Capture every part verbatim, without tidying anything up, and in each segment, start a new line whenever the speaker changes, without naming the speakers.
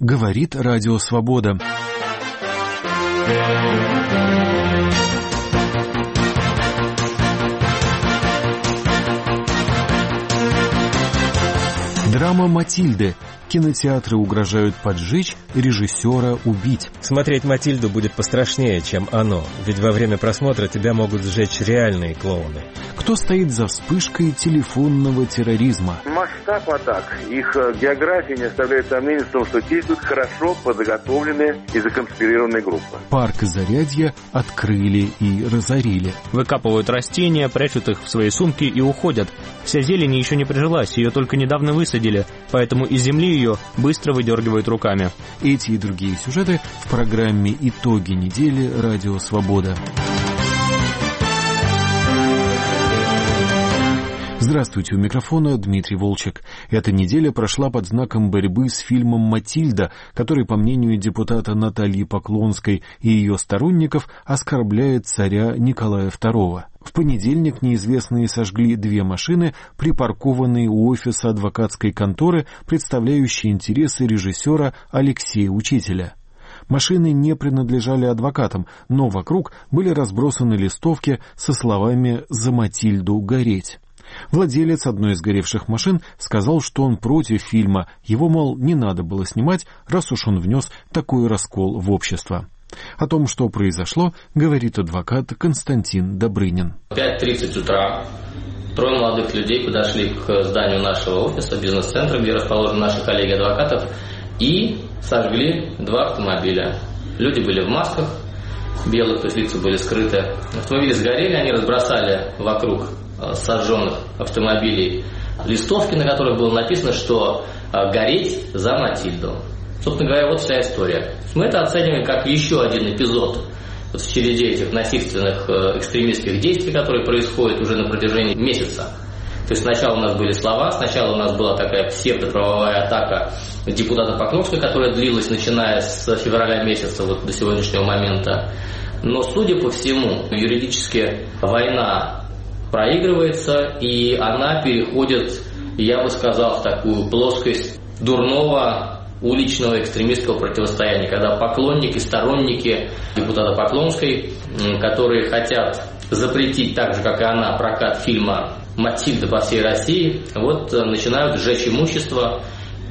Говорит Радио Свобода. Драма «Матильды». Кинотеатры угрожают поджечь, режиссера убить.
Смотреть «Матильду» будет пострашнее, чем «Оно», ведь во время просмотра тебя могут сжечь реальные клоуны.
Кто стоит за вспышкой телефонного терроризма?
Масштаб атак, их география не оставляет сомнений в том, что действуют хорошо подготовленные и законспирированные группы.
Парк Зарядье открыли и разорили.
Выкапывают растения, прячут их в свои сумки и уходят. Вся зелень еще не прижилась, ее только недавно высадили, поэтому из земли ее быстро выдергивают руками.
Эти и другие сюжеты в программе «Итоги недели» Радио Свобода. Здравствуйте, у микрофона Дмитрий Волчек. Эта неделя прошла под знаком борьбы с фильмом «Матильда», который, по мнению депутата Натальи Поклонской и ее сторонников, оскорбляет царя Николая второго. В понедельник неизвестные сожгли две машины, припаркованные у офиса адвокатской конторы, представляющей интересы режиссера Алексея Учителя. Машины не принадлежали адвокатам, но вокруг были разбросаны листовки со словами «За Матильду гореть». Владелец одной из горевших машин сказал, что он против фильма, его, мол, не надо было снимать, раз уж он внес такой раскол в общество. О том, что произошло, говорит адвокат Константин Добрынин.
В пять тридцать утра трое молодых людей подошли к зданию нашего офиса, бизнес-центра, где расположены наши коллеги адвокатов, и сожгли два автомобиля. Люди были в масках, белых, то есть лица были скрыты. Автомобили сгорели, они разбросали вокруг сожженных автомобилей листовки, на которых было написано, что «гореть за Матильду». Собственно говоря, вот вся история. Мы это оцениваем как еще один эпизод вот в череде этих насильственных экстремистских действий, которые происходят уже на протяжении месяца. То есть сначала у нас были слова, сначала у нас была такая псевдоправовая атака депутата Поклонской, которая длилась начиная с февраля месяца вот до сегодняшнего момента. Но, судя по всему, юридически война проигрывается, и она переходит, я бы сказал, в такую плоскость дурного уличного экстремистского противостояния, когда поклонники, сторонники депутата Поклонской, которые хотят запретить, так же, как и она, прокат фильма «Матильда» по всей России, вот начинают сжечь имущество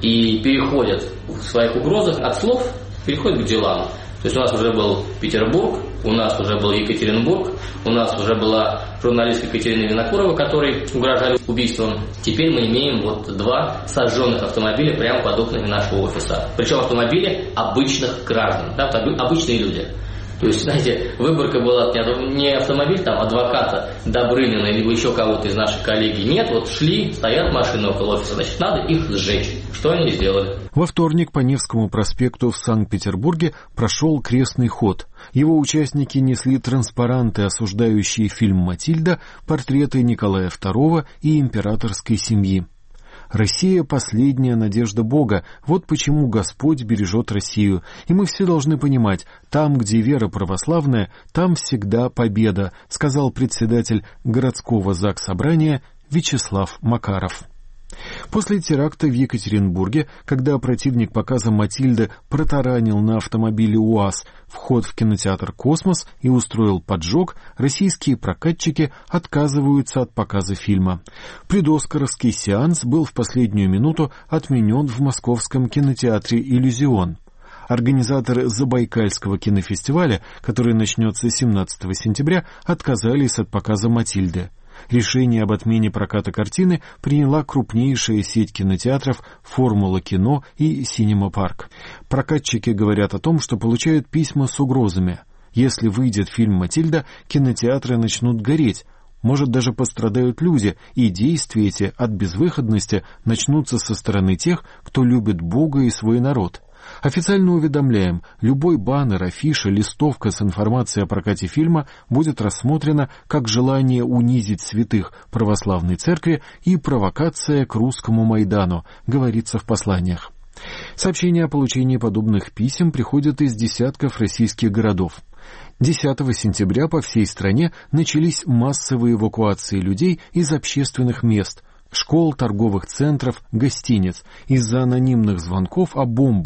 и переходят в своих угрозах от слов, переходят к делам. То есть у нас уже был Петербург, у нас уже был Екатеринбург, у нас уже была журналистка Екатерина Винокурова, которой угрожали убийством. Теперь мы имеем вот два сожженных автомобиля прямо под окнами нашего офиса. Причем автомобили обычных граждан, да, обычные люди. То есть, знаете, выборка была не автомобиль там адвоката Добрынина либо еще кого-то из наших коллеги. Нет, вот шли, стоят машины около офиса, значит, надо их сжечь. Что они сделали?
Во вторник по Невскому проспекту в Санкт-Петербурге прошел крестный ход. Его участники несли транспаранты, осуждающие фильм «Матильда», портреты Николая второго и императорской семьи. Россия — последняя надежда Бога. Вот почему Господь бережет Россию. И мы все должны понимать, там, где вера православная, там всегда победа, сказал председатель городского заксобрания Вячеслав Макаров. После теракта в Екатеринбурге, когда противник показа «Матильды» протаранил на автомобиле УАЗ вход в кинотеатр «Космос» и устроил поджог, российские прокатчики отказываются от показа фильма. Предоскаровский сеанс был в последнюю минуту отменен в московском кинотеатре «Иллюзион». Организаторы Забайкальского кинофестиваля, который начнется семнадцатого сентября, отказались от показа «Матильды». Решение об отмене проката картины приняла крупнейшая сеть кинотеатров «Формула кино» и «Синема Парк». Прокатчики говорят о том, что получают письма с угрозами. Если выйдет фильм «Матильда», кинотеатры начнут гореть. Может, даже пострадают люди, и действия эти от безвыходности начнутся со стороны тех, кто любит Бога и свой народ. Официально уведомляем, любой баннер, афиша, листовка с информацией о прокате фильма будет рассмотрена как желание унизить святых православной церкви и провокация к русскому Майдану, говорится в посланиях. Сообщения о получении подобных писем приходят из десятков российских городов. десятого сентября по всей стране начались массовые эвакуации людей из общественных мест, школ, торговых центров, гостиниц из-за анонимных звонков о бомбах.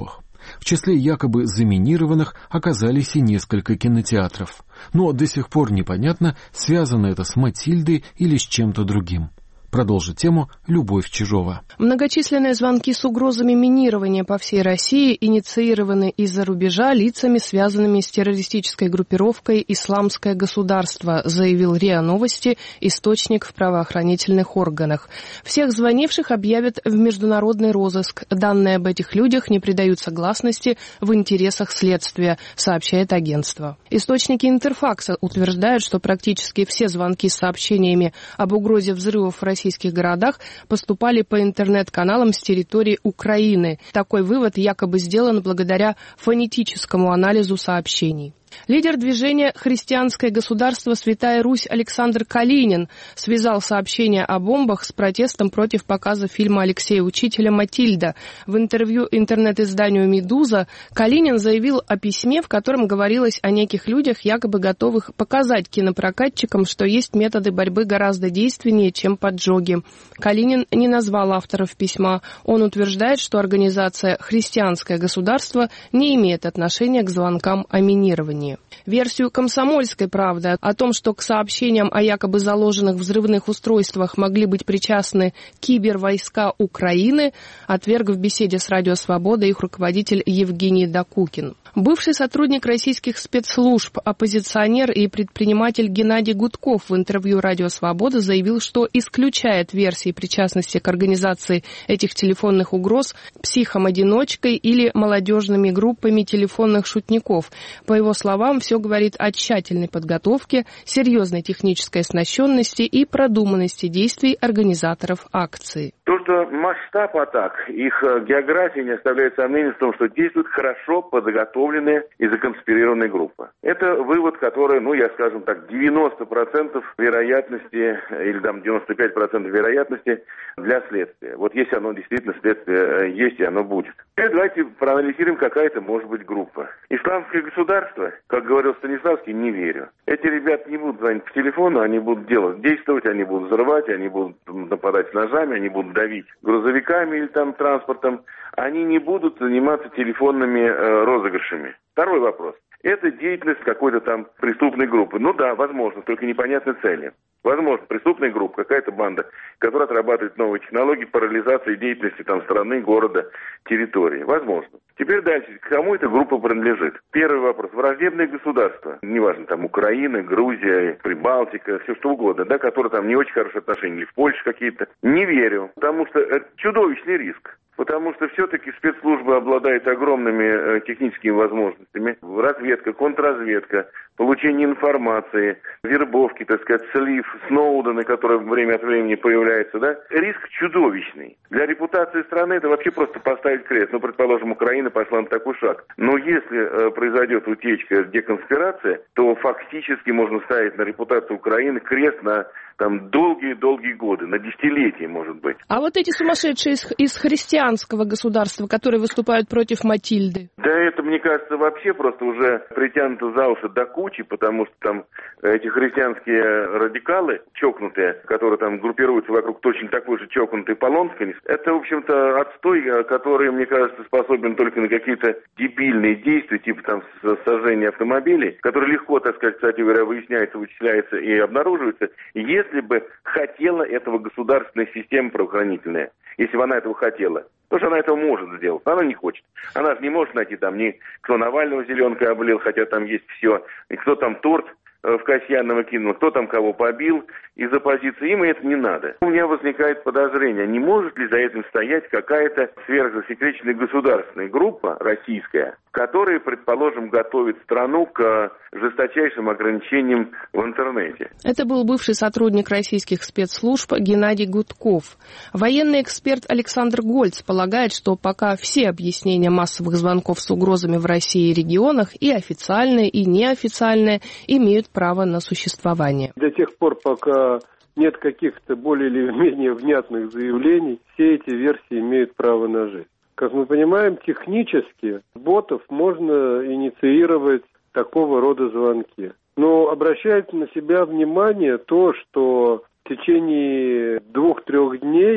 В числе якобы заминированных оказались и несколько кинотеатров. Но до сих пор непонятно, связано это с Матильдой или с чем-то другим. Продолжит тему Любовь Чижова.
Многочисленные звонки с угрозами минирования по всей России инициированы из-за рубежа лицами, связанными с террористической группировкой «Исламское государство», заявил РИА Новости, источник в правоохранительных органах. Всех звонивших объявят в международный розыск. Данные об этих людях не придаются гласности в интересах следствия, сообщает агентство. Источники Интерфакса утверждают, что практически все звонки с сообщениями об угрозе взрывов в России в российских городах поступали по интернет-каналам с территории Украины. Такой вывод якобы сделан благодаря фонетическому анализу сообщений. Лидер движения «Христианское государство. Святая Русь» Александр Калинин связал сообщение о бомбах с протестом против показа фильма Алексея Учителя «Матильда». В интервью интернет-изданию «Медуза» Калинин заявил о письме, в котором говорилось о неких людях, якобы готовых показать кинопрокатчикам, что есть методы борьбы гораздо действеннее, чем поджоги. Калинин не назвал авторов письма. Он утверждает, что организация «Христианское государство» не имеет отношения к звонкам о минировании. Версию «Комсомольской правды» о том, что к сообщениям о якобы заложенных взрывных устройствах могли быть причастны кибервойска Украины, отверг в беседе с «Радио Свобода» их руководитель Евгений Докукин. Бывший сотрудник российских спецслужб, оппозиционер и предприниматель Геннадий Гудков в интервью «Радио Свобода» заявил, что исключает версии причастности к организации этих телефонных угроз психом-одиночкой или молодежными группами телефонных шутников. По его словам, все говорит о тщательной подготовке, серьезной технической оснащенности и продуманности действий организаторов акции.
То, что масштаб атак, их география не оставляет сомнений в том, что действует хорошо подготовленная и законспирированная группа. Это вывод, который, ну, я скажем так, девяносто процентов вероятности, или там девяносто пять процентов вероятности для следствия. Вот если оно действительно следствие есть, и оно будет. Теперь давайте проанализируем, какая это может быть группа. Исламское государство, как говорил Станиславский, не верю. Эти ребята не будут звонить по телефону, они будут делать, действовать, они будут взрывать, они будут нападать ножами, они будут давить грузовиками или там транспортом. Они не будут заниматься телефонными э, розыгрышами. Второй вопрос. Это деятельность какой-то там преступной группы. Ну да, возможно, только непонятной цели. Возможно, преступная группа, какая-то банда, которая отрабатывает новые технологии по реализации деятельности там страны, города, территории. Возможно. Теперь дальше. К кому эта группа принадлежит? Первый вопрос. Враждебное государство. Неважно, там Украина, Грузия, Прибалтика, все что угодно, да, которые там не очень хорошие отношения, или в Польше какие-то. Не верю, потому что это чудовищный риск. Потому что все-таки спецслужбы обладают огромными э, техническими возможностями. Разведка, контрразведка, получение информации, вербовки, так сказать, слив, Сноудена, который время от времени появляется, да. Риск чудовищный. Для репутации страны это вообще просто поставить крест. Ну, предположим, Украина пошла на такой шаг. Но если э, произойдет утечка, деконспирация, то фактически можно ставить на репутацию Украины крест на там долгие-долгие годы, на десятилетия, может быть.
А вот эти сумасшедшие из, из христианского государства, которые выступают против Матильды?
Да это, мне кажется, вообще просто уже притянуто за уши до кучи, потому что там эти христианские радикалы, чокнутые, которые там группируются вокруг точно такой же чокнутой Полонской, это, в общем-то, отстой, который, мне кажется, способен только на какие-то дебильные действия, типа там сожжения автомобилей, которые легко, так сказать, кстати говоря, выясняется, вычисляется и обнаруживается, если бы хотела этого государственная система правоохранительная, если бы она этого хотела. Потому что она этого может сделать, но она не хочет. Она же не может найти там ни кто Навального зеленкой облил, хотя там есть все, и кто там торт в Касьянова кинул, кто там кого побил из оппозиции, им это не надо. У меня возникает подозрение, не может ли за этим стоять какая-то сверхзасекреченная государственная группа российская, которая, предположим, готовит страну к жесточайшим ограничениям в интернете.
Это был бывший сотрудник российских спецслужб Геннадий Гудков. Военный эксперт Александр Гольц полагает, что пока все объяснения массовых звонков с угрозами в России и регионах, и официальные, и неофициальные, имеют право на существование.
До тех пор, пока нет каких-то более или менее внятных заявлений, все эти версии имеют право на жизнь. Как мы понимаем, технически ботов можно инициировать такого рода звонки. Но обращает на себя внимание то, что в течение двух-трех дней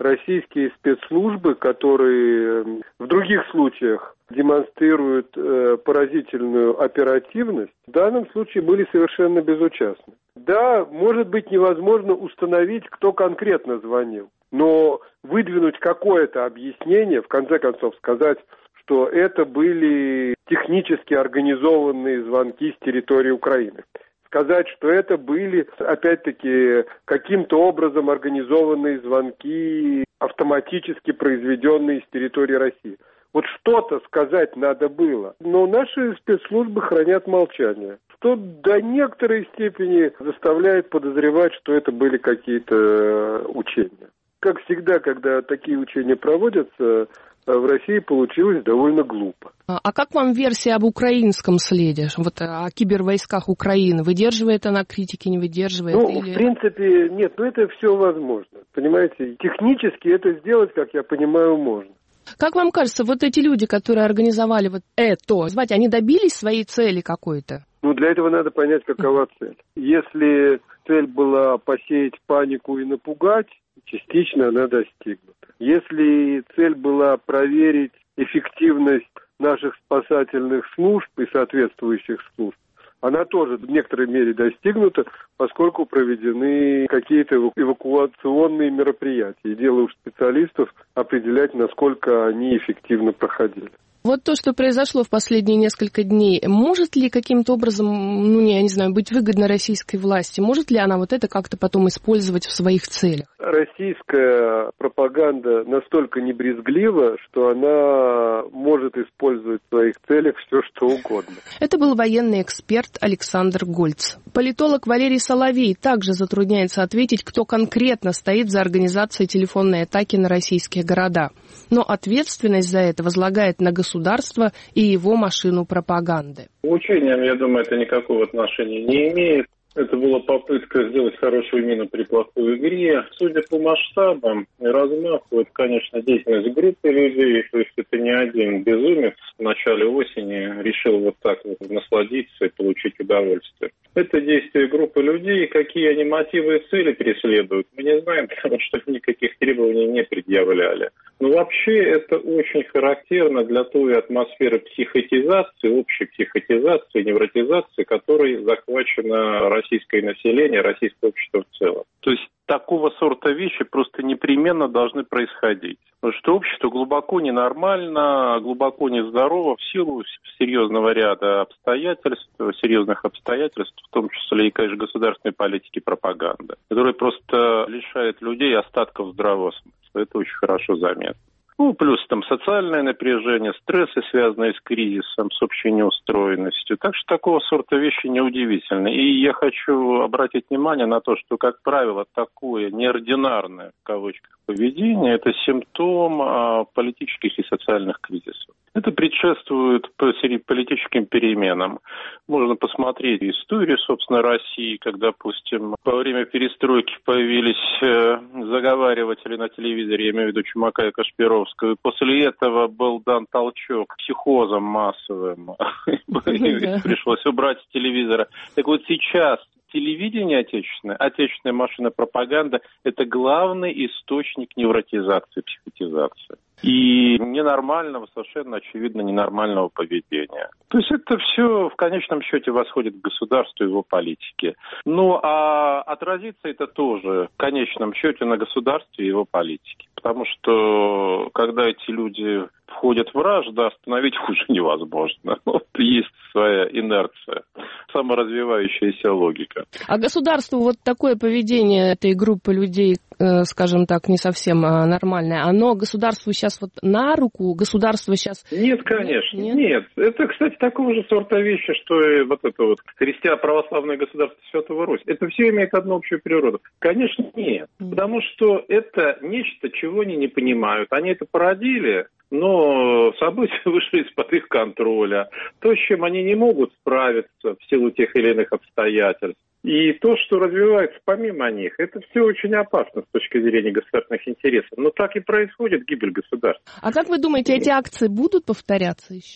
российские спецслужбы, которые в других случаях демонстрируют э, поразительную оперативность, в данном случае были совершенно безучастны. Да, может быть невозможно установить, кто конкретно звонил, но выдвинуть какое-то объяснение, в конце концов сказать, что это были технически организованные звонки с территории Украины. Сказать, что это были, опять-таки, каким-то образом организованные звонки, автоматически произведенные с территории России. Вот что-то сказать надо было. Но наши спецслужбы хранят молчание, что до некоторой степени заставляет подозревать, что это были какие-то учения. Как всегда, когда такие учения проводятся, в России получилось довольно глупо.
А как вам версия об украинском следе, вот о кибервойсках Украины? Выдерживает она критики, не выдерживает?
Ну,
или...
в принципе, нет, ну это все возможно. Понимаете, технически это сделать, как я понимаю, можно.
Как вам кажется, вот эти люди, которые организовали вот это, звать, они добились своей цели какой-то?
Ну, для этого надо понять, какова цель. Если цель была посеять панику и напугать, частично она достигнута. Если цель была проверить эффективность наших спасательных служб и соответствующих служб, она тоже в некоторой мере достигнута, поскольку проведены какие-то эвакуационные мероприятия. И дело уж специалистов определять, насколько они эффективно проходили.
Вот то, что произошло в последние несколько дней, может ли каким-то образом, ну, не, я не знаю, быть выгодно российской власти? Может ли она вот это как-то потом использовать в своих целях?
Российская пропаганда настолько небрезглива, что она может использовать в своих целях все, что угодно.
Это был военный эксперт Александр Гольц. Политолог Валерий Соловей также затрудняется ответить, кто конкретно стоит за организацией телефонной атаки на российские города. Но ответственность за это возлагает на государство и его машину пропаганды.
Учениям, я думаю, это никакого отношения не имеет. Это была попытка сделать хорошую мину при плохой игре. Судя по масштабам и размаху, это, конечно, деятельность группы людей. То есть это не один безумец в начале осени решил вот так вот насладиться и получить удовольствие. Это действие группы людей. Какие они мотивы и цели преследуют, мы не знаем, потому что никаких требований не предъявляли. Но вообще это очень характерно для той атмосферы психотизации, общей психотизации, невротизации, которой захвачено российское население, российское общество в целом. То есть такого сорта вещи просто непременно должны происходить. Потому что общество глубоко ненормально, глубоко нездорово в силу серьезного ряда обстоятельств, серьезных обстоятельств, в том числе и, конечно, государственной политики и пропаганды, которая просто лишает людей остатков здравого смысла. Это очень хорошо заметно. Ну, плюс там социальное напряжение, стрессы, связанные с кризисом, с общей неустроенностью. Так что такого сорта вещи неудивительны. И я хочу обратить внимание на то, что, как правило, такое неординарное, в кавычках, поведение – это симптом а, политических и социальных кризисов. Это предшествует политическим переменам. Можно посмотреть историю, собственно, России, когда, допустим, во время перестройки появились э, заговариватели на телевизоре, я имею в виду Чумака и Кашпировского, и после этого был дан толчок психозам массовым, пришлось убрать с телевизора. Так вот сейчас телевидение отечественное, отечественная машина пропаганды – это главный источник невротизации, психотизации. И ненормального, совершенно очевидно, ненормального поведения. То есть это все в конечном счете восходит к государству и его политике. Ну, а отразится это тоже в конечном счете на государстве и его политике. Потому что, когда эти люди входят в раж, да, остановить их уже невозможно. Вот есть своя инерция, саморазвивающаяся логика.
А государству вот такое поведение этой группы людей, э, скажем так, не совсем э, нормальное, оно государству сейчас вот на руку, государство сейчас...
Нет, конечно, нет. нет. Это, кстати, такого же сорта вещи, что и вот это вот христиано-православное государство Святого Руси. Это все имеет одну общую природу. Конечно, нет. Mm. Потому что это нечто, чего они не понимают. Они это породили, но события вышли из-под их контроля. То, с чем они не могут справиться в силу тех или иных обстоятельств. И то, что развивается помимо них, это все очень опасно с точки зрения государственных интересов. Но так и происходит гибель государства.
А как вы думаете, эти акции будут повторяться еще?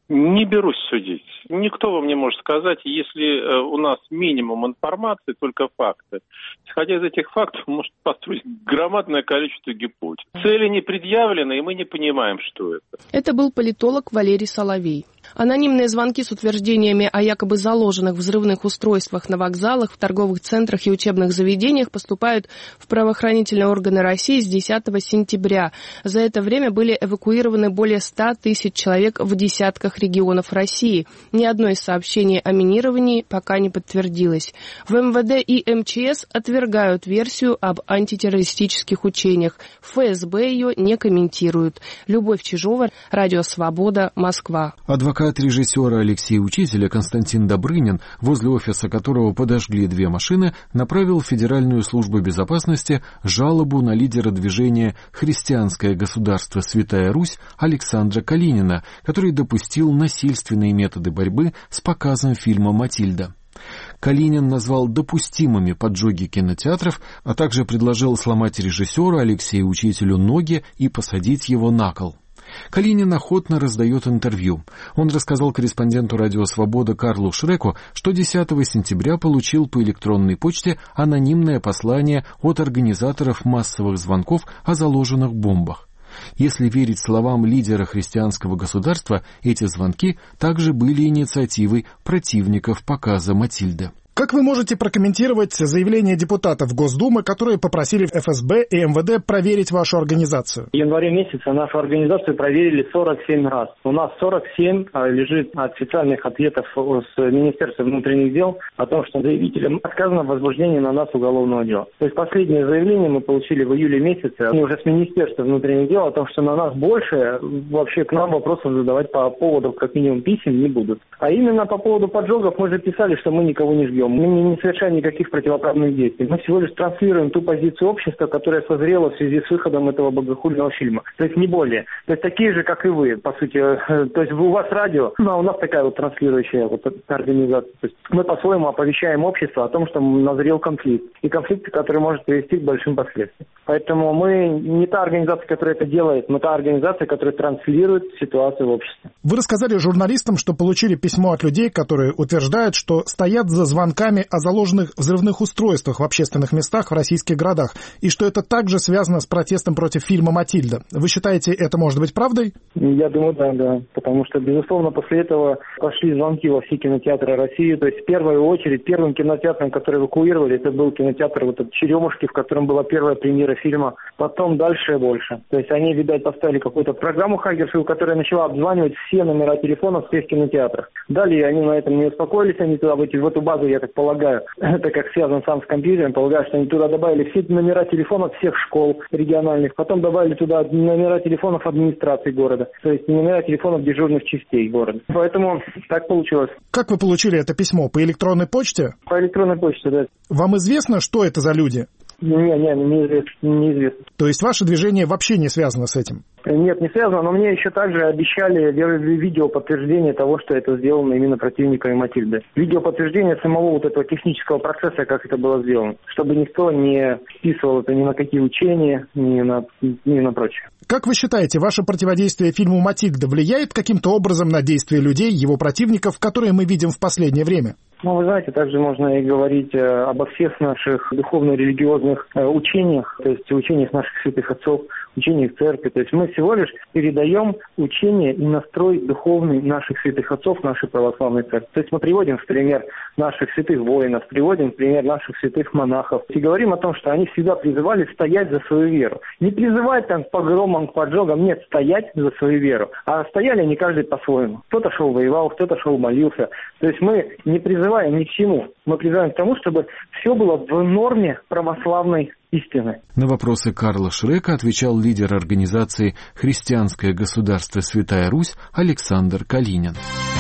Не берусь судить. Никто вам не может сказать, если у нас минимум информации, только факты. Исходя из этих фактов, может построить громадное количество гипотез. Цели не предъявлены, и мы не понимаем, что это.
Это был политолог Валерий Соловей. Анонимные звонки с утверждениями о якобы заложенных взрывных устройствах на вокзалах, в торговых центрах и учебных заведениях поступают в правоохранительные органы России с десятого сентября. За это время были эвакуированы более ста тысяч человек в десятках регионов России. Ни одно из сообщений о минировании пока не подтвердилось. В эм вэ дэ и эм че эс отвергают версию об антитеррористических учениях. В эф эс бэ ее не комментируют. Любовь Чижова, Радио Свобода, Москва.
Адвокат режиссера Алексея Учителя Константин Добрынин, возле офиса которого подожгли две машины, направил в Федеральную службу безопасности жалобу на лидера движения «Христианское государство. Святая Русь» Александра Калинина, который допустил насильственные методы борьбы с показом фильма «Матильда». Калинин назвал допустимыми поджоги кинотеатров, а также предложил сломать режиссеру Алексею Учителю ноги и посадить его на кол. Калинин охотно раздает интервью. Он рассказал корреспонденту «Радио Свобода» Карлу Шреку, что десятого сентября получил по электронной почте анонимное послание от организаторов массовых звонков о заложенных бомбах. Если верить словам лидера христианского государства, эти звонки также были инициативой противников показа «Матильды».
Как вы можете прокомментировать заявление депутатов Госдумы, которые попросили эф эс бэ и эм вэ дэ проверить вашу организацию?
В январе месяце нашу организацию проверили сорок семь раз. У нас сорок семь лежит официальных ответов с Министерства внутренних дел о том, что заявителям отказано в возбуждении на нас уголовного дела. То есть последнее заявление мы получили в июле месяце уже с Министерства внутренних дел о том, что на нас больше вообще к нам вопросов задавать по поводу как минимум писем не будут. А именно по поводу поджогов мы же писали, что мы никого не ждем. Мы не совершаем никаких противоправных действий. Мы всего лишь транслируем ту позицию общества, которая созрела в связи с выходом этого богохульного фильма. То есть не более. То есть такие же, как и вы, по сути. То есть у вас радио, ну а у нас такая вот транслирующая вот организация. То есть мы по-своему оповещаем общество о том, что назрел конфликт. И конфликт, который может привести к большим последствиям. Поэтому мы не та организация, которая это делает, мы та организация, которая транслирует ситуацию в обществе.
Вы рассказали журналистам, что получили письмо от людей, которые утверждают, что стоят за звонками о заложенных взрывных устройствах в общественных местах в российских городах, и что это также связано с протестом против фильма «Матильда». Вы считаете, это может быть правдой?
Я думаю, да, да. Потому что, безусловно, после этого пошли звонки во все кинотеатры России. То есть, в первую очередь, первым кинотеатром, который эвакуировали, это был кинотеатр вот этот «Черемушки», в котором была первая премьера фильма. Потом дальше и больше. То есть, они, видать, поставили какую-то программу Хагершилл, которая начала обзванивать все номера телефонов в всех кинотеатрах. Далее они на этом не успокоились, они туда в, эти, в эту базу, я так полагаю, это как связан сам с компьютером, полагаю, что они туда добавили все номера телефонов всех школ региональных, потом добавили туда номера телефонов администрации города, то есть номера телефонов дежурных частей города. Поэтому так получилось.
Как вы получили это письмо? По электронной почте?
По электронной почте, да.
Вам известно, что это за люди?
Не, не, неизвестно, неизвестно.
То есть ваше движение вообще не связано с этим?
Нет, не связано, но мне еще также обещали видео подтверждение того, что это сделано именно противниками Матильды. Видео подтверждение самого вот этого технического процесса, как это было сделано, чтобы никто не списывал это ни на какие учения, ни на, ни на прочее.
Как вы считаете, ваше противодействие фильму «Матильда» влияет каким-то образом на действия людей, его противников, которые мы видим в последнее время?
Ну, вы знаете, также можно и говорить э, обо всех наших духовно-религиозных э, учениях, то есть учениях наших святых отцов, учениях церкви. То есть мы всего лишь передаем учение и настрой духовный наших святых отцов, нашей православной церкви. То есть мы приводим в пример наших святых воинов, приводим в пример наших святых монахов и говорим о том, что они всегда призывали стоять за свою веру. Не призывать там к погромам, к поджогам, нет, стоять за свою веру. А стояли они каждый по-своему. Кто-то шел воевал, кто-то шел молился. То есть мы не призываем ни к чему. Мы призываем к тому, чтобы все было в норме православной истины.
На вопросы Карла Шрека отвечал лидер организации «Христианское государство. Святая Русь» Александр Калинин.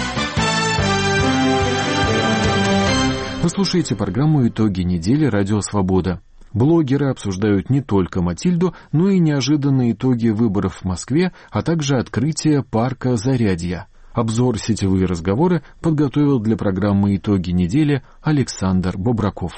Вы слушаете программу «Итоги недели. Радио Свобода». Блогеры обсуждают не только Матильду, но и неожиданные итоги выборов в Москве, а также открытие парка Зарядье. Обзор «Сетевые разговоры» подготовил для программы «Итоги недели» Александр Бобраков.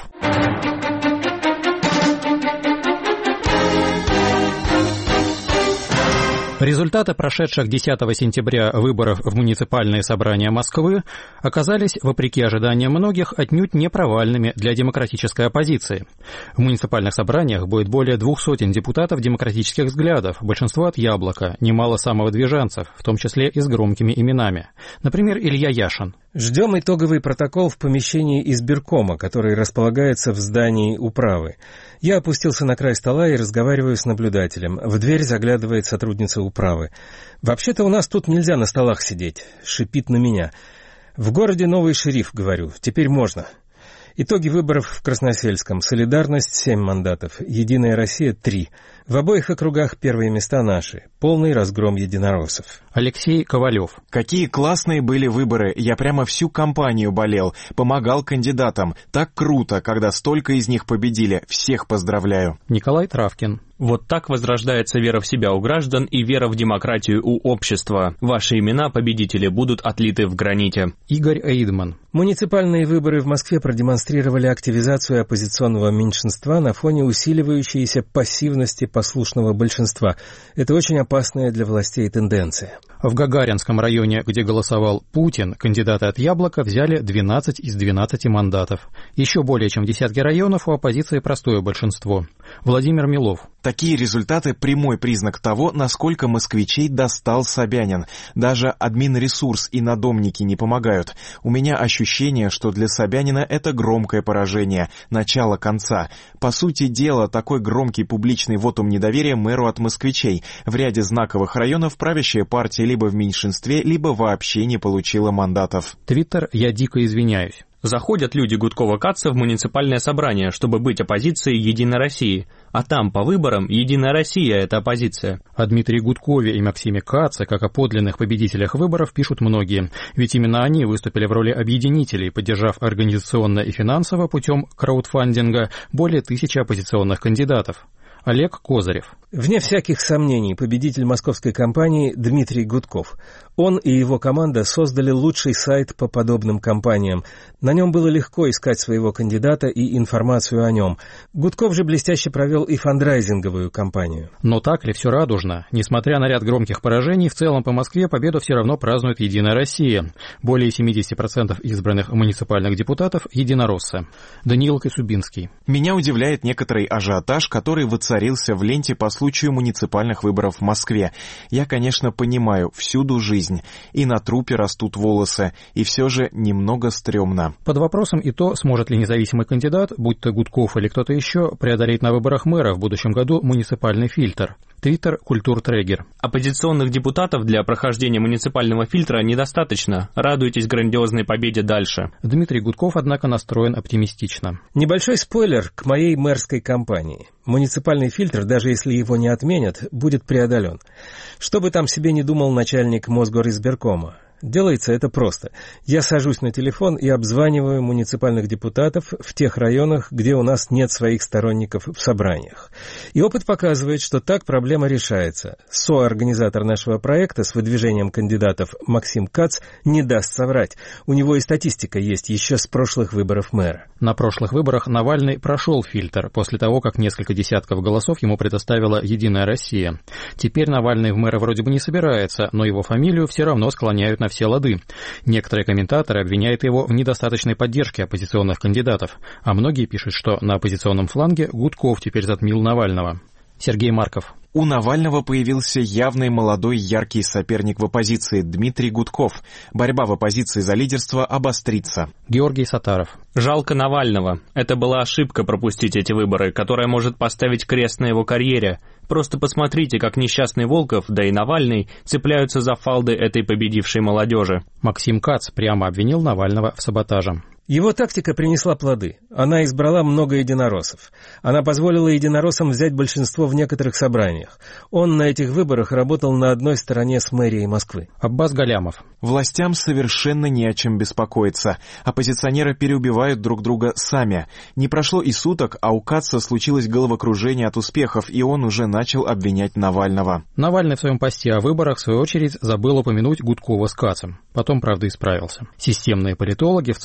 Результаты прошедших десятого сентября выборов в муниципальные собрания Москвы оказались, вопреки ожиданиям многих, отнюдь не провальными для демократической оппозиции. В муниципальных собраниях будет более двух сотен депутатов демократических взглядов, большинство от «Яблока», немало самовыдвиженцев, в том числе и с громкими именами. Например, Илья Яшин.
Ждем итоговый протокол в помещении избиркома, который располагается в здании управы. Я опустился на край стола и разговариваю с наблюдателем. В дверь заглядывает сотрудница управы. «Вообще-то у нас тут нельзя на столах сидеть», — шипит на меня. «В городе новый шериф, говорю, теперь можно». Итоги выборов в Красносельском. Солидарность — семь мандатов, Единая Россия — три. В обоих округах первые места наши. Полный разгром единороссов.
Алексей Ковалев.
Какие классные были выборы. Я прямо всю кампанию болел. Помогал кандидатам. Так круто, когда столько из них победили. Всех поздравляю.
Николай Травкин.
Вот так возрождается вера в себя у граждан и вера в демократию у общества. Ваши имена, победители, будут отлиты в граните.
Игорь Эйдман.
Муниципальные выборы в Москве продемонстрировали активизацию оппозиционного меньшинства на фоне усиливающейся пассивности послушного большинства. Это очень опасная для властей тенденция.
В Гагаринском районе, где голосовал Путин, кандидаты от «Яблока» взяли двенадцать из двенадцати мандатов. Еще более чем в десятке районов у оппозиции простое большинство. Владимир Милов.
Такие результаты – прямой признак того, насколько москвичей достал Собянин. Даже админресурс и надомники не помогают. У меня ощущение, что для Собянина это громкое поражение, начало конца. По сути дела, такой громкий публичный вотум недоверия мэру от москвичей. В ряде знаковых районов правящая партия либо в меньшинстве, либо вообще не получила мандатов.
Твиттер «Я дико извиняюсь».
Заходят люди Гудкова-Катца в муниципальное собрание, чтобы быть оппозицией Единой России. А там, по выборам, Единая Россия — это оппозиция.
О Дмитрии Гудкове и Максиме Катце, как о подлинных победителях выборов, пишут многие. Ведь именно они выступили в роли объединителей, поддержав организационно и финансово путем краудфандинга более тысячи оппозиционных кандидатов. Олег Козырев.
Вне всяких сомнений, победитель московской кампании Дмитрий Гудков. Он и его команда создали лучший сайт по подобным кампаниям. На нем было легко искать своего кандидата и информацию о нем. Гудков же блестяще провел и фандрайзинговую кампанию.
Но так ли все радужно? Несмотря на ряд громких поражений, в целом по Москве победу все равно празднует Единая Россия. Более семьдесят процентов избранных муниципальных депутатов – единороссы. Даниил Косубинский.
Меня удивляет некоторый ажиотаж, который воцарился в ленте по случаю муниципальных выборов в Москве. Я, конечно, понимаю, всюду жизнь. И на трупе растут волосы. И все же немного стрёмно.
Под вопросом и то, сможет ли независимый кандидат, будь то Гудков или кто-то еще, преодолеть на выборах мэра в будущем году муниципальный фильтр. Твиттер «Культуртрегер».
Оппозиционных депутатов для прохождения муниципального фильтра недостаточно. Радуйтесь грандиозной победе дальше.
Дмитрий Гудков, однако, настроен оптимистично.
Небольшой спойлер к моей мэрской кампании. Муниципальный фильтр, даже если его не отменят, будет преодолен. Что бы там себе не думал начальник Мосгоризбиркома. Делается это просто. Я сажусь на телефон и обзваниваю муниципальных депутатов в тех районах, где у нас нет своих сторонников в собраниях. И опыт показывает, что так проблема решается. Соорганизатор нашего проекта с выдвижением кандидатов Максим Кац не даст соврать. У него и статистика есть еще с прошлых выборов мэра.
На прошлых выборах Навальный прошел фильтр после того, как несколько десятков голосов ему предоставила Единая Россия. Теперь Навальный в мэра вроде бы не собирается, но его фамилию все равно склоняют на все лады. Некоторые комментаторы обвиняют его в недостаточной поддержке оппозиционных кандидатов, а многие пишут, что на оппозиционном фланге Гудков теперь затмил Навального. Сергей Марков.
У Навального появился явный молодой яркий соперник в оппозиции Дмитрий Гудков. Борьба в оппозиции за лидерство обострится.
Георгий Сатаров.
Жалко Навального. Это была ошибка пропустить эти выборы, которая может поставить крест на его карьере. Просто посмотрите, как несчастный Волков, да и Навальный, цепляются за фалды этой победившей молодежи.
Максим Кац прямо обвинил Навального в саботаже.
Его тактика принесла плоды. Она избрала много единороссов. Она позволила единороссам взять большинство в некоторых собраниях. Он на этих выборах работал на одной стороне с мэрией Москвы.
Аббас Галямов.
Властям совершенно не о чем беспокоиться. Оппозиционеры переубивают друг друга сами. Не прошло и суток, а у Катца случилось головокружение от успехов, и он уже начал обвинять Навального.
Навальный в своем посте о выборах, в свою очередь, забыл упомянуть Гудкова с Кацем. Потом, правда, исправился. Системные политологи в целом подводят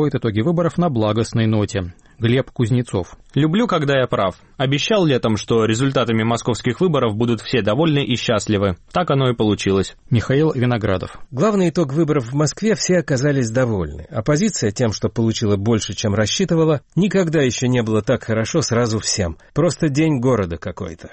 подводит итоги выборов на благостной ноте. Глеб Кузнецов.
Люблю, когда я прав. Обещал летом, что результатами московских выборов будут все довольны и счастливы. Так оно и получилось.
Михаил Виноградов.
Главный итог выборов в Москве: все оказались довольны. Оппозиция тем, что получила больше, чем рассчитывала. Никогда еще не было так хорошо сразу всем. Просто день города какой-то.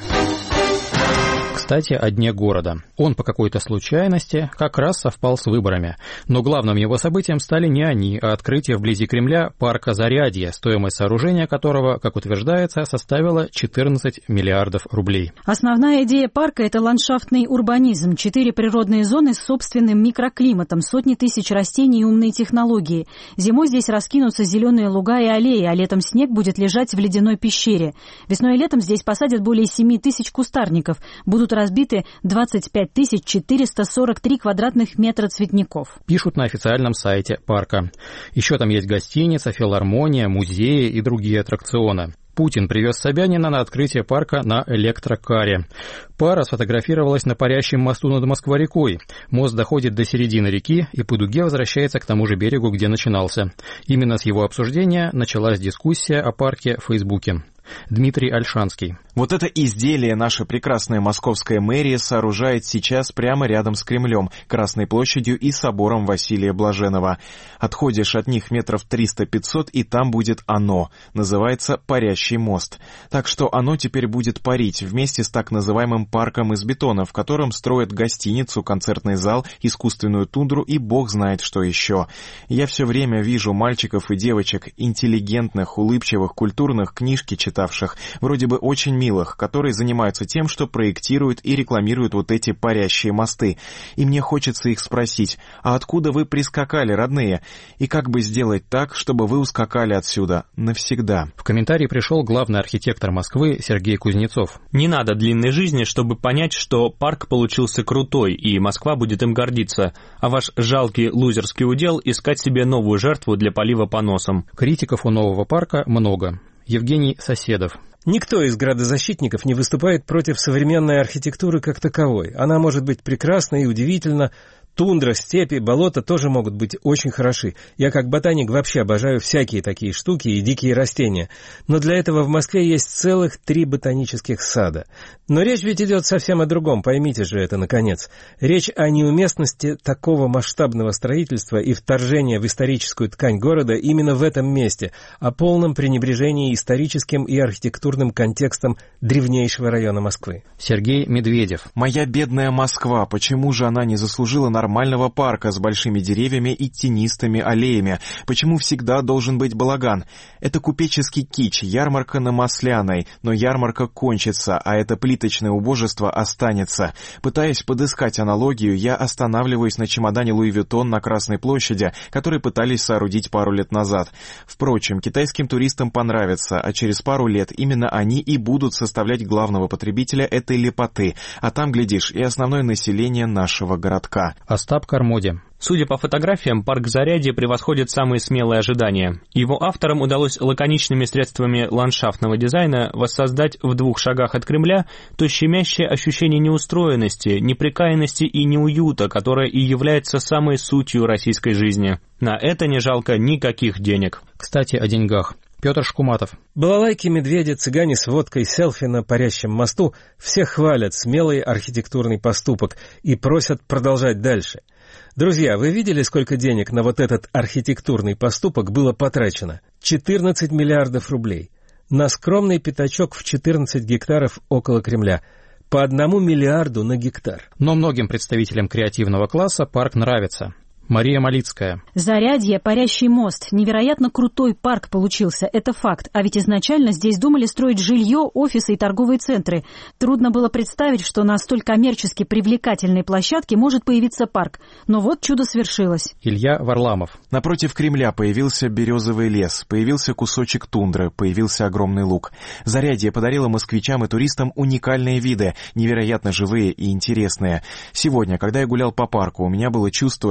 Кстати, о Дне города. Он по какой-то случайности как раз совпал с выборами. Но главным его событием стали не они, а открытие вблизи Кремля парка Зарядье, стоимость сооружения которого, как утверждается, составила четырнадцать миллиардов рублей.
Основная идея парка – это ландшафтный урбанизм. Четыре природные зоны с собственным микроклиматом, сотни тысяч растений и умные технологии. Зимой здесь раскинутся зеленые луга и аллеи, а летом снег будет лежать в ледяной пещере. Весной и летом здесь посадят более семи тысяч кустарников. Будут разбиты двадцать пять тысяч четыреста сорок три квадратных метра цветников.
Пишут на официальном сайте парка. Еще там есть гостиница, филармония, музеи и другие аттракционы. Путин привез Собянина на открытие парка на электрокаре. Пара сфотографировалась на парящем мосту над Москва-рекой. Мост доходит до середины реки и по дуге возвращается к тому же берегу, где начинался. Именно с его обсуждения началась дискуссия о парке в Фейсбуке. Дмитрий Ольшанский.
Вот это изделие наша прекрасная московская мэрия сооружает сейчас прямо рядом с Кремлем, Красной площадью и собором Василия Блаженного. Отходишь от них метров триста-пятьсот, и там будет оно. Называется «Парящий мост». Так что оно теперь будет парить вместе с так называемым парком из бетона, в котором строят гостиницу, концертный зал, искусственную тундру и бог знает что еще. Я все время вижу мальчиков и девочек, интеллигентных, улыбчивых, культурных, книжки читавших, вроде бы очень милых, которые занимаются тем, что проектируют и рекламируют вот эти парящие мосты. И мне хочется их спросить: а откуда вы прискакали, родные? И как бы сделать так, чтобы вы ускакали отсюда навсегда?
В комментарии пришел главный архитектор Москвы Сергей Кузнецов.
Не надо длинной жизни, чтобы понять, что парк получился крутой, и Москва будет им гордиться, а ваш жалкий лузерский удел искать себе новую жертву для полива по носам.
Критиков у нового парка много. Евгений Соседов.
Никто из градозащитников не выступает против современной архитектуры как таковой. Она может быть прекрасна и удивительна. Тундра, степи, болота тоже могут быть очень хороши. Я как ботаник вообще обожаю всякие такие штуки и дикие растения. Но для этого в Москве есть целых три ботанических сада. Но речь ведь идет совсем о другом, поймите же это наконец. Речь о неуместности такого масштабного строительства и вторжения в историческую ткань города именно в этом месте, о полном пренебрежении историческим и архитектурным контекстом древнейшего района Москвы.
Сергей Медведев.
Моя бедная Москва, почему же она не заслужила на нормального парка с большими деревьями и тенистыми аллеями? Почему всегда должен быть балаган? Это купеческий кич, ярмарка на Масляной, но ярмарка кончится, а это плиточное убожество останется. Пытаясь подыскать аналогию, я останавливаюсь на чемодане Луи Виттон на Красной площади, который пытались соорудить пару лет назад. Впрочем, китайским туристам понравится, а через пару лет именно они и будут составлять главного потребителя этой лепоты, а там, глядишь, и основное население нашего городка.
Остап Кармоди.
Судя по фотографиям, парк Зарядье превосходит самые смелые ожидания. Его авторам удалось лаконичными средствами ландшафтного дизайна воссоздать в двух шагах от Кремля то щемящее ощущение неустроенности, неприкаянности и неуюта, которое и является самой сутью российской жизни. На это не жалко никаких денег.
Кстати, о деньгах. Петр Шкуматов.
Балалайки, медведи, цыгане с водкой, селфи на парящем мосту — все хвалят смелый архитектурный поступок и просят продолжать дальше. Друзья, вы видели, сколько денег на вот этот архитектурный поступок было потрачено? четырнадцать миллиардов рублей. На скромный пятачок в четырнадцать гектаров около Кремля. По одному миллиарду на гектар.
Но многим представителям креативного класса парк нравится. Мария Малицкая.
Зарядье, парящий мост. Невероятно крутой парк получился, это факт. А ведь изначально здесь думали строить жилье, офисы и торговые центры. Трудно было представить, что на столь коммерчески привлекательной площадке может появиться парк. Но вот чудо свершилось.
Илья Варламов.
Напротив Кремля появился березовый лес, появился кусочек тундры, появился огромный луг. Зарядье подарило москвичам и туристам уникальные виды, невероятно живые и интересные. Сегодня, когда я гулял по парку, у меня было чувство, что после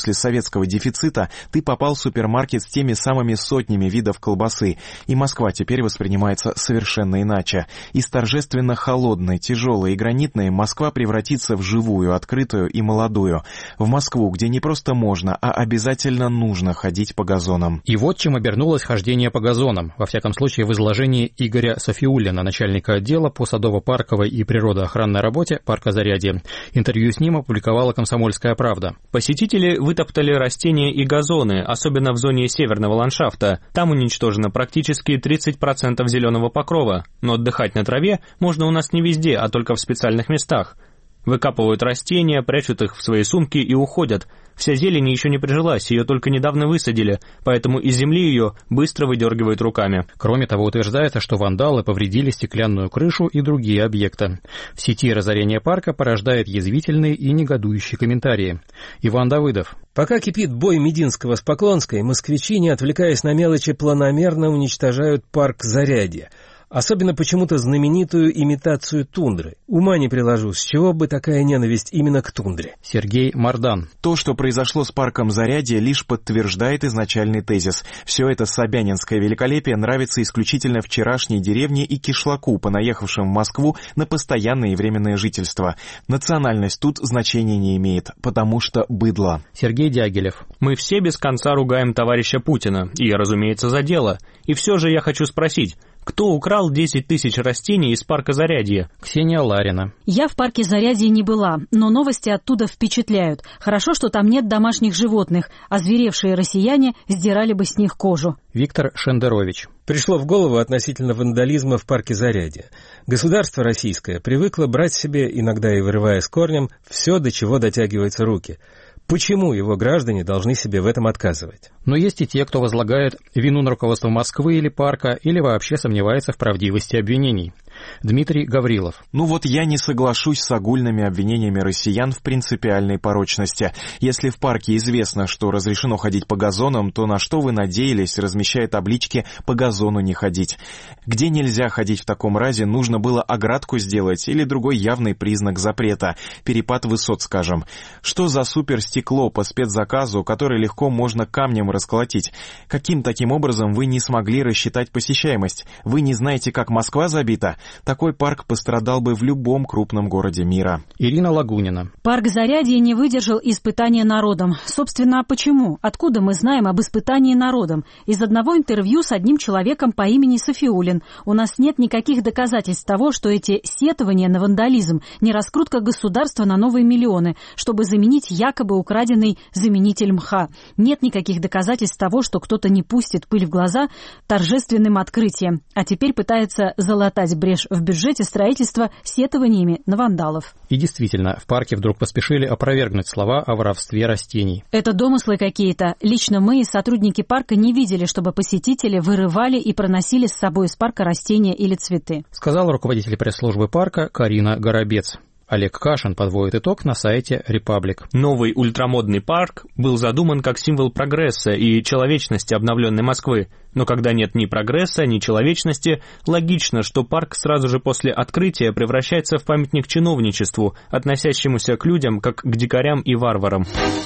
после советского дефицита ты попал в супермаркет с теми самыми сотнями видов колбасы, и Москва теперь воспринимается совершенно иначе. Из торжественно холодной, тяжелой и гранитной Москва превратится в живую, открытую и молодую. В Москву, где не просто можно, а обязательно нужно ходить по газонам.
И вот чем обернулось хождение по газонам, во всяком случае в изложении Игоря Софиуллина, начальника отдела по садово-парковой и природоохранной работе парка Зарядье. Интервью с ним опубликовала «Комсомольская правда».
Посетители вытоптали растения и газоны, особенно в зоне северного ландшафта. Там уничтожено практически тридцать процентов зеленого покрова, но отдыхать на траве можно у нас не везде, а только в специальных местах. Выкапывают растения, прячут их в свои сумки и уходят. Вся зелень еще не прижилась, ее только недавно высадили, поэтому из земли ее быстро выдергивают руками.
Кроме того, утверждается, что вандалы повредили стеклянную крышу и другие объекты. В сети разорение парка порождает язвительные и негодующие комментарии. Иван Давыдов.
Пока кипит бой Мединского с Поклонской, москвичи, не отвлекаясь на мелочи, планомерно уничтожают парк Зарядье. Особенно почему-то знаменитую имитацию тундры. Ума не приложу, с чего бы такая ненависть именно к тундре.
Сергей Мардан.
То, что произошло с парком Зарядье, лишь подтверждает изначальный тезис. Все это собянинское великолепие нравится исключительно вчерашней деревне и кишлаку, понаехавшим в Москву на постоянное и временное жительство. Национальность тут значения не имеет, потому что быдло.
Сергей Дягилев.
Мы все без конца ругаем товарища Путина, и, разумеется, за дело. И все же я хочу спросить, кто украл десять тысяч растений из парка Зарядье?
Ксения Ларина.
Я в парке Зарядье не была, но новости оттуда впечатляют. Хорошо, что там нет домашних животных, а зверевшие россияне сдирали бы с них кожу.
Виктор Шендерович.
Пришло в голову относительно вандализма в парке Зарядье. Государство российское привыкло брать себе, иногда и вырывая с корнем, все, до чего дотягиваются руки. Почему его граждане должны себе в этом отказывать?
Но есть и те, кто возлагает вину на руководство Москвы или парка, или вообще сомневается в правдивости обвинений. Дмитрий Гаврилов.
Ну вот я не соглашусь с огульными обвинениями россиян в принципиальной порочности. Если в парке известно, что разрешено ходить по газонам, то на что вы надеялись, размещая таблички «по газону не ходить»? Где нельзя ходить в таком разе, нужно было оградку сделать или другой явный признак запрета, перепад высот, скажем. Что за суперстекло по спецзаказу, которое легко можно камнем расколотить? Каким таким образом вы не смогли рассчитать посещаемость? Вы не знаете, как Москва забита? Такой парк пострадал бы в любом крупном городе мира.
Ирина Лагунина.
Парк Зарядье не выдержал испытания народом. Собственно, а почему? Откуда мы знаем об испытании народом? Из одного интервью с одним человеком по имени Софиуллин. У нас нет никаких доказательств того, что эти сетования на вандализм не раскрутка государства на новые миллионы, чтобы заменить якобы украденный заменитель мха. Нет никаких доказательств того, что кто-то не пустит пыль в глаза торжественным открытием, а теперь пытается залатать брешь в бюджете строительства сетованиями на вандалов.
И действительно, в парке вдруг поспешили опровергнуть слова о воровстве растений.
Это домыслы какие-то. Лично мы, сотрудники парка, не видели, чтобы посетители вырывали и проносили с собой из парка растения или цветы.
Сказал руководитель пресс-службы парка Карина Горобец. Олег Кашин подводит итог на сайте «Репаблик».
Новый ультрамодный парк был задуман как символ прогресса и человечности обновленной Москвы. Но когда нет ни прогресса, ни человечности, логично, что парк сразу же после открытия превращается в памятник чиновничеству, относящемуся к людям как к дикарям и варварам.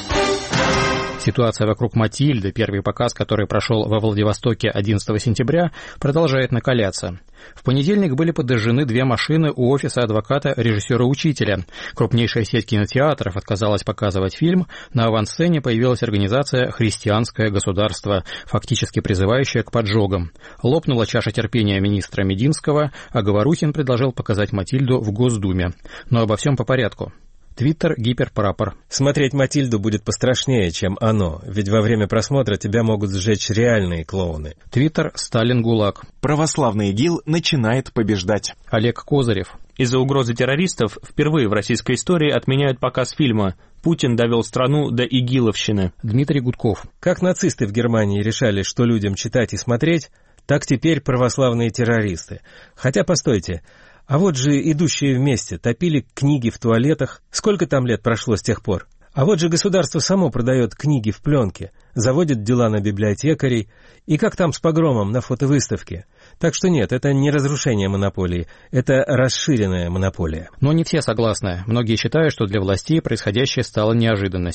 Ситуация вокруг Матильды, первый показ, который прошел во Владивостоке одиннадцатого сентября, продолжает накаляться. В понедельник были подожжены две машины у офиса адвоката режиссера-учителя. Крупнейшая сеть кинотеатров отказалась показывать фильм. На авансцене появилась организация «Христианское государство», фактически призывающая к поджогам. Лопнула чаша терпения министра Мединского, а Говорухин предложил показать Матильду в Госдуме. Но обо всем по порядку. Твиттер гиперпрапор.
Смотреть Матильду будет пострашнее, чем оно, ведь во время просмотра тебя могут сжечь реальные клоуны.
Твиттер Сталин ГУЛАГ.
Православный ИГИЛ начинает побеждать.
Олег Козырев.
Из-за угрозы террористов впервые в российской истории отменяют показ фильма «Путин довел страну до игиловщины».
Дмитрий Гудков.
Как нацисты в Германии решали, что людям читать и смотреть, так теперь православные террористы. Хотя, постойте, а вот же идущие вместе топили книги в туалетах. Сколько там лет прошло с тех пор? А вот же государство само продает книги в пленке, заводит дела на библиотекарей. И как там с погромом на фотовыставке? Так что нет, это не разрушение монополии, это расширенная монополия.
Но не все согласны. Многие считают, что для властей происходящее стало неожиданностью.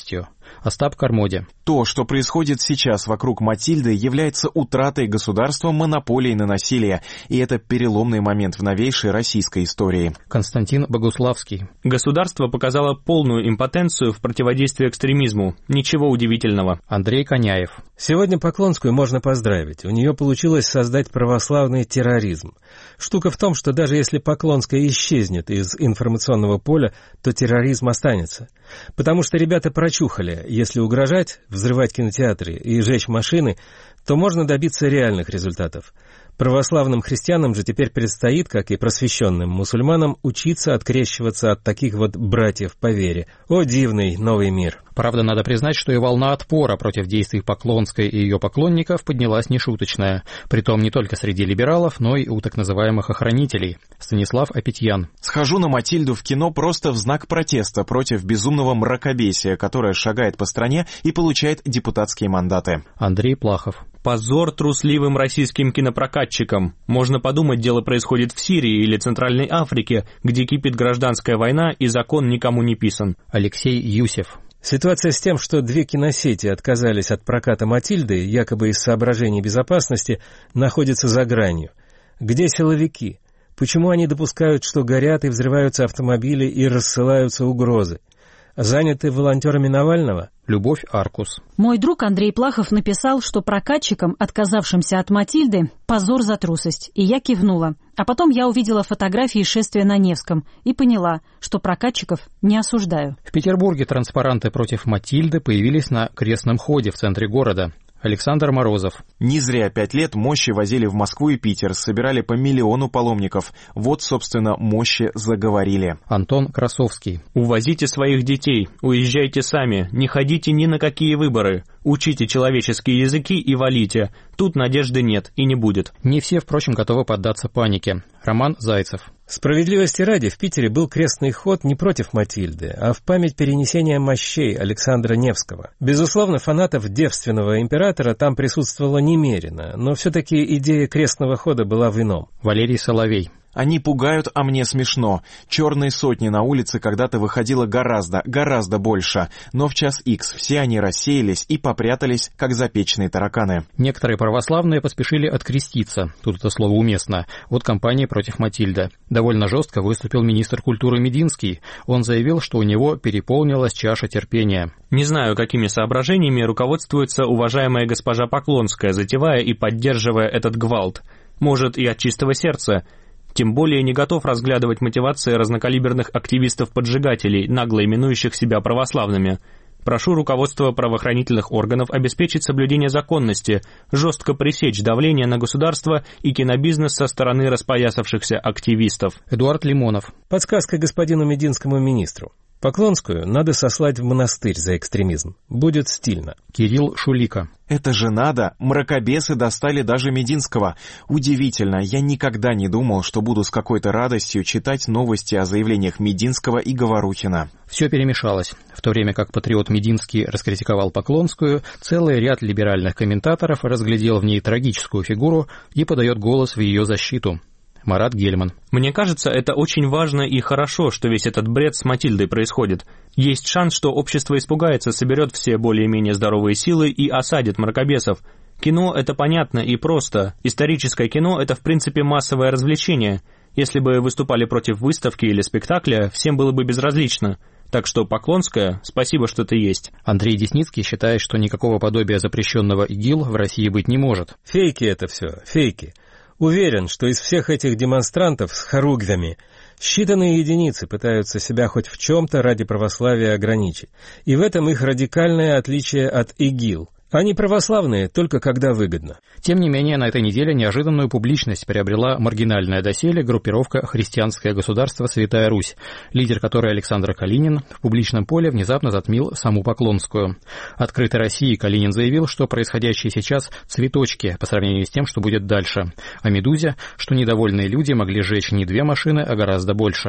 Остап Кармоди.
То, что происходит сейчас вокруг Матильды, является утратой государства монополии на насилие, и это переломный момент в новейшей российской истории.
Константин Богуславский.
Государство показало полную импотенцию в противодействии экстремизму. Ничего удивительного.
Андрей Коняев.
Сегодня Поклонскую можно поздравить. У нее получилось создать православный терроризм. Штука в том, что даже если Поклонская исчезнет из информационного поля, то терроризм останется. Потому что ребята прочухали, если угрожать, взрывать кинотеатры и жечь машины, то можно добиться реальных результатов. Православным христианам же теперь предстоит, как и просвещенным мусульманам, учиться открещиваться от таких вот братьев по вере. О, дивный новый мир!
Правда, надо признать, что и волна отпора против действий Поклонской и ее поклонников поднялась нешуточная. Притом не только среди либералов, но и у так называемых охранителей. Станислав Апетьян.
Схожу на Матильду в кино просто в знак протеста против безумного мракобесия, которое шагает по стране и получает депутатские мандаты.
Андрей Плахов.
Позор трусливым российским кинопрокатчикам. Можно подумать, дело происходит в Сирии или Центральной Африке, где кипит гражданская война и закон никому не писан.
Алексей Юсев.
Ситуация с тем, что две киносети отказались от проката «Матильды», якобы из соображений безопасности, находится за гранью. Где силовики? Почему они допускают, что горят и взрываются автомобили и рассылаются угрозы? Заняты волонтерами Навального?
Любовь Аркус.
Мой друг Андрей Плахов написал, что прокатчикам, отказавшимся от «Матильды», позор за трусость, и я кивнула. А потом я увидела фотографии шествия на Невском и поняла, что прокатчиков не осуждаю.
В Петербурге транспаранты против «Матильды» появились на Крестном ходе в центре города. Александр Морозов.
Не зря пять лет мощи возили в Москву и Питер, собирали по миллиону паломников. Вот, собственно, мощи заговорили.
Антон Красовский.
Увозите своих детей, уезжайте сами, не ходите ни на какие выборы. Учите человеческие языки и валите. Тут надежды нет и не будет.
Не все, впрочем, готовы поддаться панике. Роман Зайцев.
Справедливости ради, в Питере был крестный ход не против Матильды, а в память перенесения мощей Александра Невского. Безусловно, фанатов девственного императора там присутствовало немерено, но все-таки идея крестного хода была в ином.
Валерий Соловей.
Они пугают, а мне смешно. Черные сотни на улице когда-то выходило гораздо, гораздо больше. Но в час икс все они рассеялись и попрятались, как запечные тараканы.
Некоторые православные поспешили откреститься, тут это слово уместно, от кампании против Матильды. Довольно жестко выступил министр культуры Мединский. Он заявил, что у него переполнилась чаша терпения.
Не знаю, какими соображениями руководствуется уважаемая госпожа Поклонская, затевая и поддерживая этот гвалт. Может, и от чистого сердца. Тем более не готов разглядывать мотивации разнокалиберных активистов-поджигателей, нагло именующих себя православными. Прошу руководство правоохранительных органов обеспечить соблюдение законности, жестко пресечь давление на государство и кинобизнес со стороны распоясавшихся активистов.
Эдуард Лимонов.
Подсказка господину мединскому министру. Поклонскую надо сослать в монастырь за экстремизм. Будет стильно.
Кирилл Шулика.
Это же надо! Мракобесы достали даже Мединского. Удивительно, я никогда не думал, что буду с какой-то радостью читать новости о заявлениях Мединского и Говорухина.
Все перемешалось. В то время как патриот Мединский раскритиковал Поклонскую, целый ряд либеральных комментаторов разглядел в ней трагическую фигуру и подает голос в ее защиту. Марат Гельман.
Мне кажется, это очень важно и хорошо, что весь этот бред с Матильдой происходит. Есть шанс, что общество испугается, соберет все более-менее здоровые силы и осадит мракобесов. Кино — это понятно и просто. Историческое кино — это в принципе массовое развлечение. Если бы выступали против выставки или спектакля, всем было бы безразлично. Так что, Поклонская, спасибо, что ты есть.
Андрей Десницкий считает, что никакого подобия запрещенного ИГИЛ в России быть не может.
Фейки это все, фейки. Уверен, что из всех этих демонстрантов с хоругвями считанные единицы пытаются себя хоть в чем-то ради православия ограничить. И в этом их радикальное отличие от ИГИЛ. Они православные только когда выгодно.
Тем не менее, на этой неделе неожиданную публичность приобрела маргинальная доселе группировка «Христианское государство Святая Русь», лидер которой Александр Калинин в публичном поле внезапно затмил саму Поклонскую. «Открытой России» Калинин заявил, что происходящее сейчас цветочки по сравнению с тем, что будет дальше. А «Медузе», что недовольные люди могли сжечь не две машины, а гораздо больше.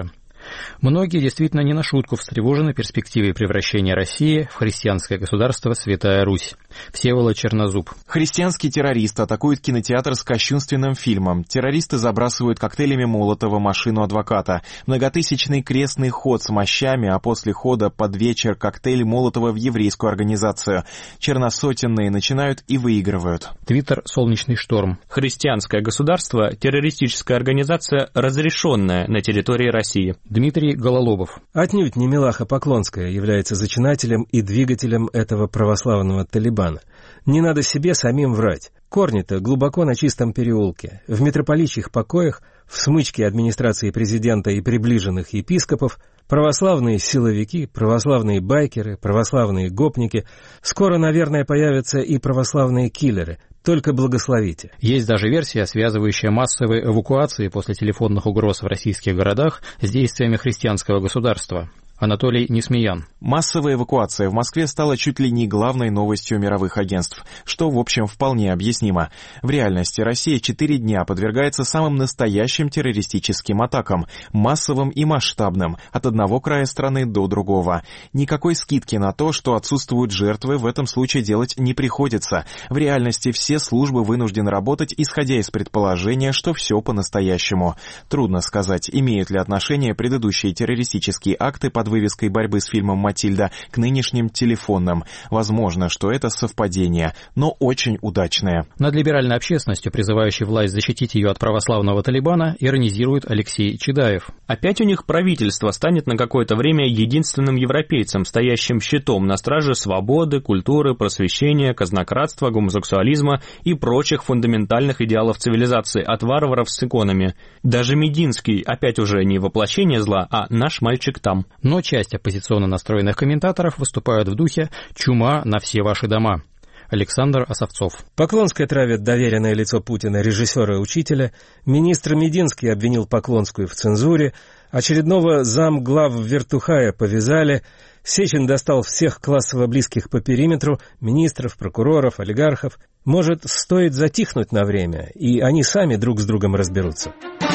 Многие действительно не на шутку встревожены перспективой превращения России в христианское государство Святая Русь. Всеволод Чернозуб.
Христианский террорист атакует кинотеатр с кощунственным фильмом. Террористы забрасывают коктейлями Молотова машину адвоката. Многотысячный крестный ход с мощами, а после хода под вечер коктейль Молотова в еврейскую организацию. Черносотенные начинают и выигрывают.
Твиттер «Солнечный шторм».
Христианское государство – террористическая организация, разрешенная на территории России.
Дмитрий Гололобов.
Отнюдь не Милаха Поклонская является зачинателем и двигателем этого православного талибана. Не надо себе самим врать. Корни-то глубоко на Чистом переулке, в митрополичьих покоях, в смычке администрации президента и приближенных епископов, православные силовики, православные байкеры, православные гопники. Скоро, наверное, появятся и православные киллеры. Только благословите.
Есть даже версия, связывающая массовые эвакуации после телефонных угроз в российских городах с действиями христианского государства. Анатолий Несмеян.
Массовая эвакуация в Москве стала чуть ли не главной новостью мировых агентств, что, в общем, вполне объяснимо. В реальности Россия четыре дня подвергается самым настоящим террористическим атакам, массовым и масштабным, от одного края страны до другого. Никакой скидки на то, что отсутствуют жертвы, в этом случае делать не приходится. В реальности все службы вынуждены работать, исходя из предположения, что все по-настоящему. Трудно сказать, имеют ли отношение предыдущие террористические акты под вывеской борьбы с фильмом «Матильда» к нынешним телефонным. Возможно, что это совпадение, но очень удачное.
Над либеральной общественностью, призывающей власть защитить ее от православного талибана, иронизирует Алексей Чедаев.
Опять у них правительство станет на какое-то время единственным европейцем, стоящим щитом на страже свободы, культуры, просвещения, казнократства, гомосексуализма и прочих фундаментальных идеалов цивилизации от варваров с иконами. Даже Мединский опять уже не воплощение зла, а наш мальчик там.
Но часть оппозиционно настроенных комментаторов выступают в духе «чума на все ваши дома». Александр Осовцов.
Поклонская травит доверенное лицо Путина, режиссера и учителя, министр Мединский обвинил Поклонскую в цензуре, очередного замглав Вертухая повязали, Сечин достал всех классово близких по периметру, министров, прокуроров, олигархов. Может, стоит затихнуть на время, и они сами друг с другом разберутся.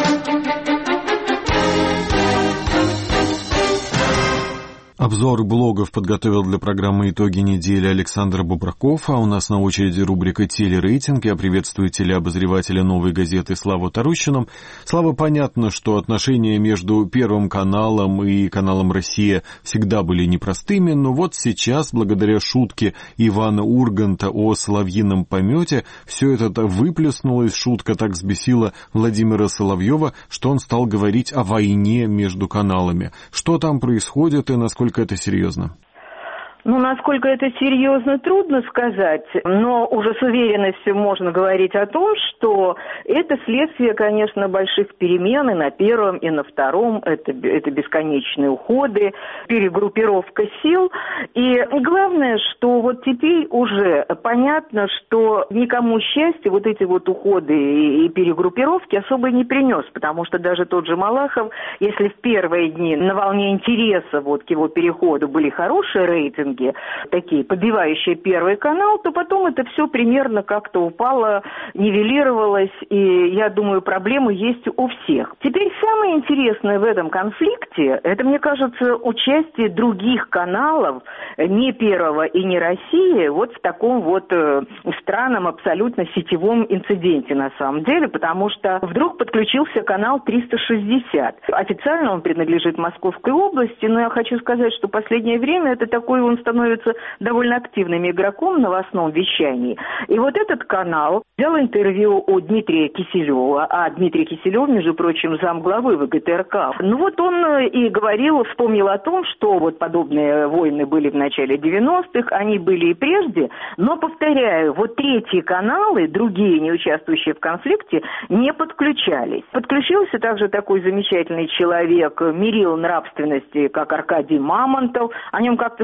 Обзор блогов подготовил для программы «Итоги недели» Александр Бубраков, а у нас на очереди рубрика «Телерейтинг». Я приветствую телеобозревателя «Новой газеты» Славу Тарущину. Слава, понятно, что отношения между Первым каналом и каналом «Россия» всегда были непростыми, но вот сейчас, благодаря шутке Ивана Урганта о соловьином помете, все это выплеснулось, шутка так взбесила Владимира Соловьева, что он стал говорить о войне между каналами. Что там происходит и насколько это серьезно?
Ну, насколько это серьезно, трудно сказать, но уже с уверенностью можно говорить о том, что это следствие, конечно, больших перемен и на первом, и на втором. Это, это бесконечные уходы, перегруппировка сил. И главное, что вот теперь уже понятно, что никому счастья вот эти вот уходы и, и перегруппировки особо не принес, потому что даже тот же Малахов, если в первые дни на волне интереса вот к его переходу были хорошие рейтинги, такие, подбивающие Первый канал, то потом это все примерно как-то упало, нивелировалось, и я думаю, проблемы есть у всех. Теперь самое интересное в этом конфликте, это, мне кажется, участие других каналов, не Первого и не России, вот в таком вот э, странном абсолютно сетевом инциденте на самом деле, потому что вдруг подключился канал триста шестьдесят. Официально он принадлежит Московской области, но я хочу сказать, что в последнее время это такой он становится довольно активным игроком в новостном вещании. И вот этот канал взял интервью у Дмитрия Киселева, а Дмитрий Киселев, между прочим, замглавы ВГТРК. Ну вот он и говорил, вспомнил о том, что вот подобные войны были в начале девяностых, они были и прежде, но, повторяю, вот третьи каналы, другие, не участвующие в конфликте, не подключались. Подключился также такой замечательный человек, мерил нравственности, как Аркадий Мамонтов, о нем как-то стали забывать.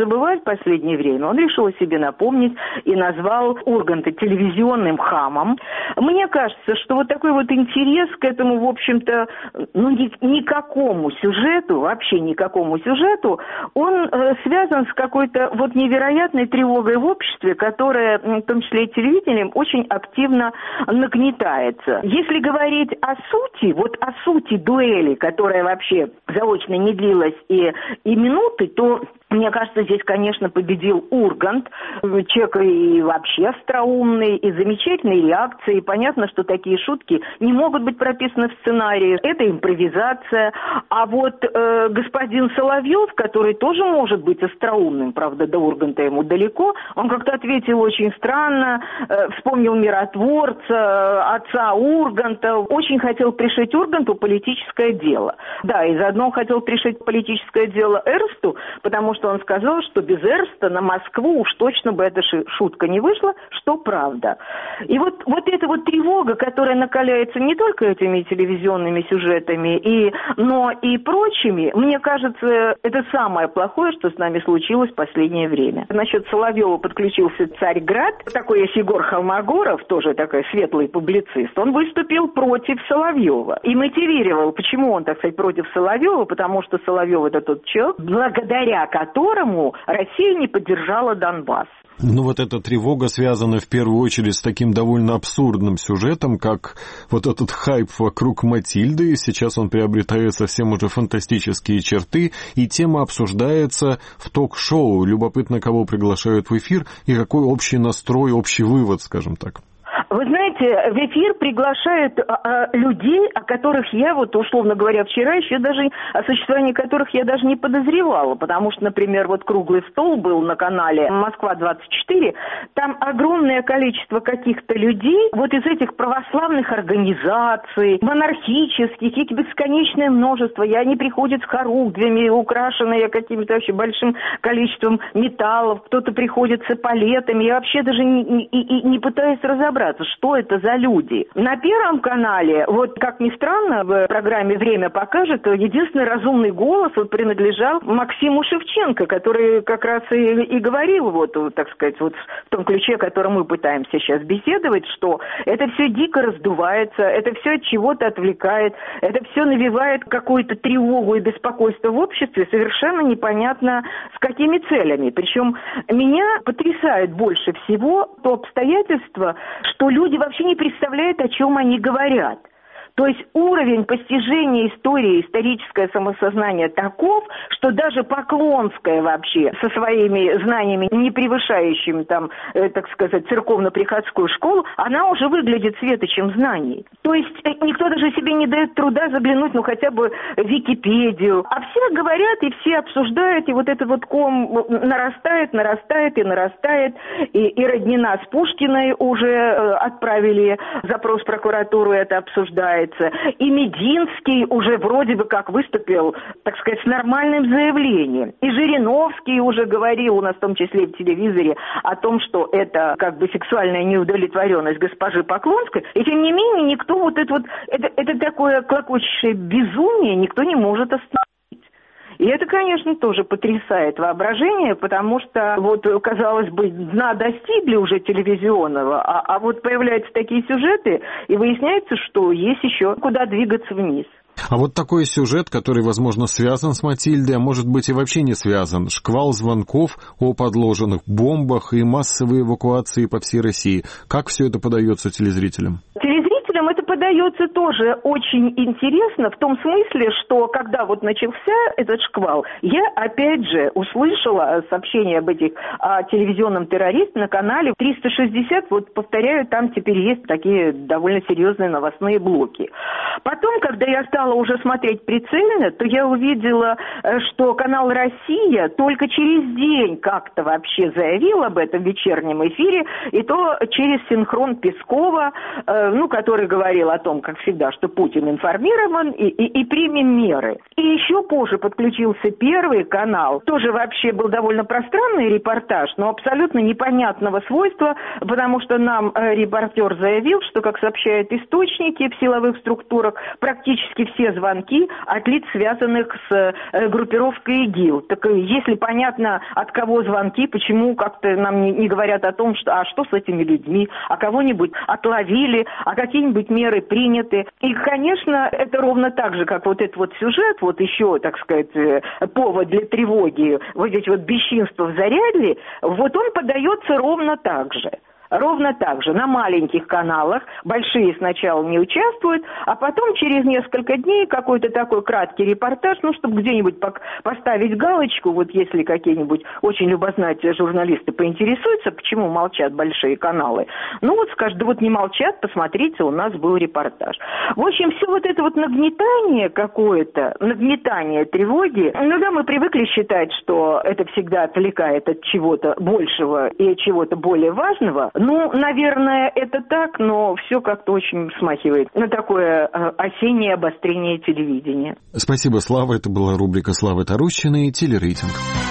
забывать в последнее время, он решил о себе напомнить и назвал Урганта телевизионным хамом. Мне кажется, что вот такой вот интерес к этому, в общем-то, ну, ни, никакому сюжету, вообще никакому сюжету, он э, связан с какой-то вот невероятной тревогой в обществе, которая, в том числе и телевидением, очень активно нагнетается. Если говорить о сути, вот о сути дуэли, которая вообще заочно не длилась и, и минуты, то, мне кажется, здесь, конечно, победил Ургант. Человек и вообще остроумный, и замечательные реакции. Понятно, что такие шутки не могут быть прописаны в сценарии. Это импровизация. А вот э, господин Соловьев, который тоже может быть остроумным, правда, до Урганта ему далеко, он как-то ответил очень странно, э, вспомнил миротворца, отца Урганта. Очень хотел пришить Урганту политическое дело. Да, и заодно хотел пришить политическое дело Эрнсту, потому что он сказал, что без Эрнста на Москву уж точно бы эта шутка не вышла, что правда. И вот, вот эта вот тревога, которая накаляется не только этими телевизионными сюжетами, и, но и прочими, мне кажется, это самое плохое, что с нами случилось в последнее время. Насчет Соловьева подключился Царьград, такой есть Егор Холмогоров, тоже такой светлый публицист, он выступил против Соловьева и мотивировал, почему он, так сказать, против Соловьева, потому что Соловьев это тот человек, благодаря которому Россия не поддержала Донбасс.
Ну вот эта тревога связана в первую очередь с таким довольно абсурдным сюжетом, как вот этот хайп вокруг Матильды. Сейчас он приобретает совсем уже фантастические черты, и тема обсуждается в ток-шоу. Любопытно, кого приглашают в эфир и какой общий настрой, общий вывод, скажем так.
Вы знаете, в эфир приглашают а, людей, о которых я, вот условно говоря, вчера еще даже, о существовании которых я даже не подозревала, потому что, например, вот круглый стол был на канале Москва двадцать четыре, там огромное количество каких-то людей, вот из этих православных организаций, монархических, их бесконечное множество, и они приходят с хоругвями, украшенные каким-то вообще большим количеством металлов, кто-то приходит с эполетами, я вообще даже не, не, не пытаюсь разобраться, что это за люди. На Первом канале, вот как ни странно, в программе «Время покажет», единственный разумный голос вот принадлежал Максиму Шевченко, который как раз и, и говорил, вот, так сказать, вот в том ключе, о котором мы пытаемся сейчас беседовать, что это все дико раздувается, это все от чего-то отвлекает, это все навевает какую-то тревогу и беспокойство в обществе, совершенно непонятно с какими целями. Причем меня потрясает больше всего то обстоятельство, что люди вообще не представляют, о чем они говорят. То есть уровень постижения истории, историческое самосознание таков, что даже Поклонская вообще со своими знаниями, не превышающими там, э, так сказать, церковно-приходскую школу, она уже выглядит светочем знаний. То есть э, никто даже себе не дает труда заглянуть, ну хотя бы в Википедию. А все говорят и все обсуждают, и вот этот вот ком нарастает, нарастает и нарастает. И, и Роднина с Пушкиной уже э, отправили запрос в прокуратуру, это обсуждает. И Мединский уже вроде бы как выступил, так сказать, с нормальным заявлением. И Жириновский уже говорил у нас в том числе и в телевизоре о том, что это как бы сексуальная неудовлетворенность госпожи Поклонской. И тем не менее никто вот это вот, это, это такое клокочущее безумие никто не может остановить. И это, конечно, тоже потрясает воображение, потому что, вот, казалось бы, дна достигли уже телевизионного, а, а вот появляются такие сюжеты, и выясняется, что есть еще куда двигаться вниз.
А вот такой сюжет, который, возможно, связан с Матильдой, а может быть и вообще не связан. Шквал звонков о подложенных бомбах и массовые эвакуации по всей России. Как все это подается телезрителям?
Телезрителям это подается тоже очень интересно, в том смысле, что когда вот начался этот шквал, я опять же услышала сообщение об этих о телевизионном террористе на канале триста шестьдесят, вот повторяю, там теперь есть такие довольно серьезные новостные блоки. Потом, когда я стала уже смотреть прицельно, то я увидела, что канал «Россия» только через день как-то вообще заявил об этом в вечернем эфире, и то через синхрон Пескова, ну, который говорил о том, как всегда, что Путин информирован и, и, и примем меры. И еще позже подключился Первый канал. Тоже вообще был довольно пространный репортаж, но абсолютно непонятного свойства, потому что нам э, репортер заявил, что, как сообщают источники в силовых структурах, практически все звонки от лиц, связанных с э, группировкой ИГИЛ. Так э, если понятно, от кого звонки, почему как-то нам не, не говорят о том, что, а что с этими людьми, а кого-нибудь отловили, а какие-нибудь меры приняты. И, конечно, это ровно так же, как вот этот вот сюжет, вот еще, так сказать, повод для тревоги, вот эти вот бесчинства в Зарядле, вот он подается ровно так же. Ровно так же, на маленьких каналах, большие сначала не участвуют, а потом через несколько дней какой-то такой краткий репортаж, ну, чтобы где-нибудь поставить галочку, вот если какие-нибудь очень любознательные журналисты поинтересуются, почему молчат большие каналы, ну, вот скажут, да вот не молчат, посмотрите, у нас был репортаж. В общем, все вот это вот нагнетание какое-то, нагнетание тревоги, ну, да, мы привыкли считать, что это всегда отвлекает от чего-то большего и от чего-то более важного. Ну, наверное, это так, но все как-то очень смахивает на такое э, осеннее обострение телевидения.
Спасибо, Слава. Это была рубрика Славы Тарущиной «Телерейтинг».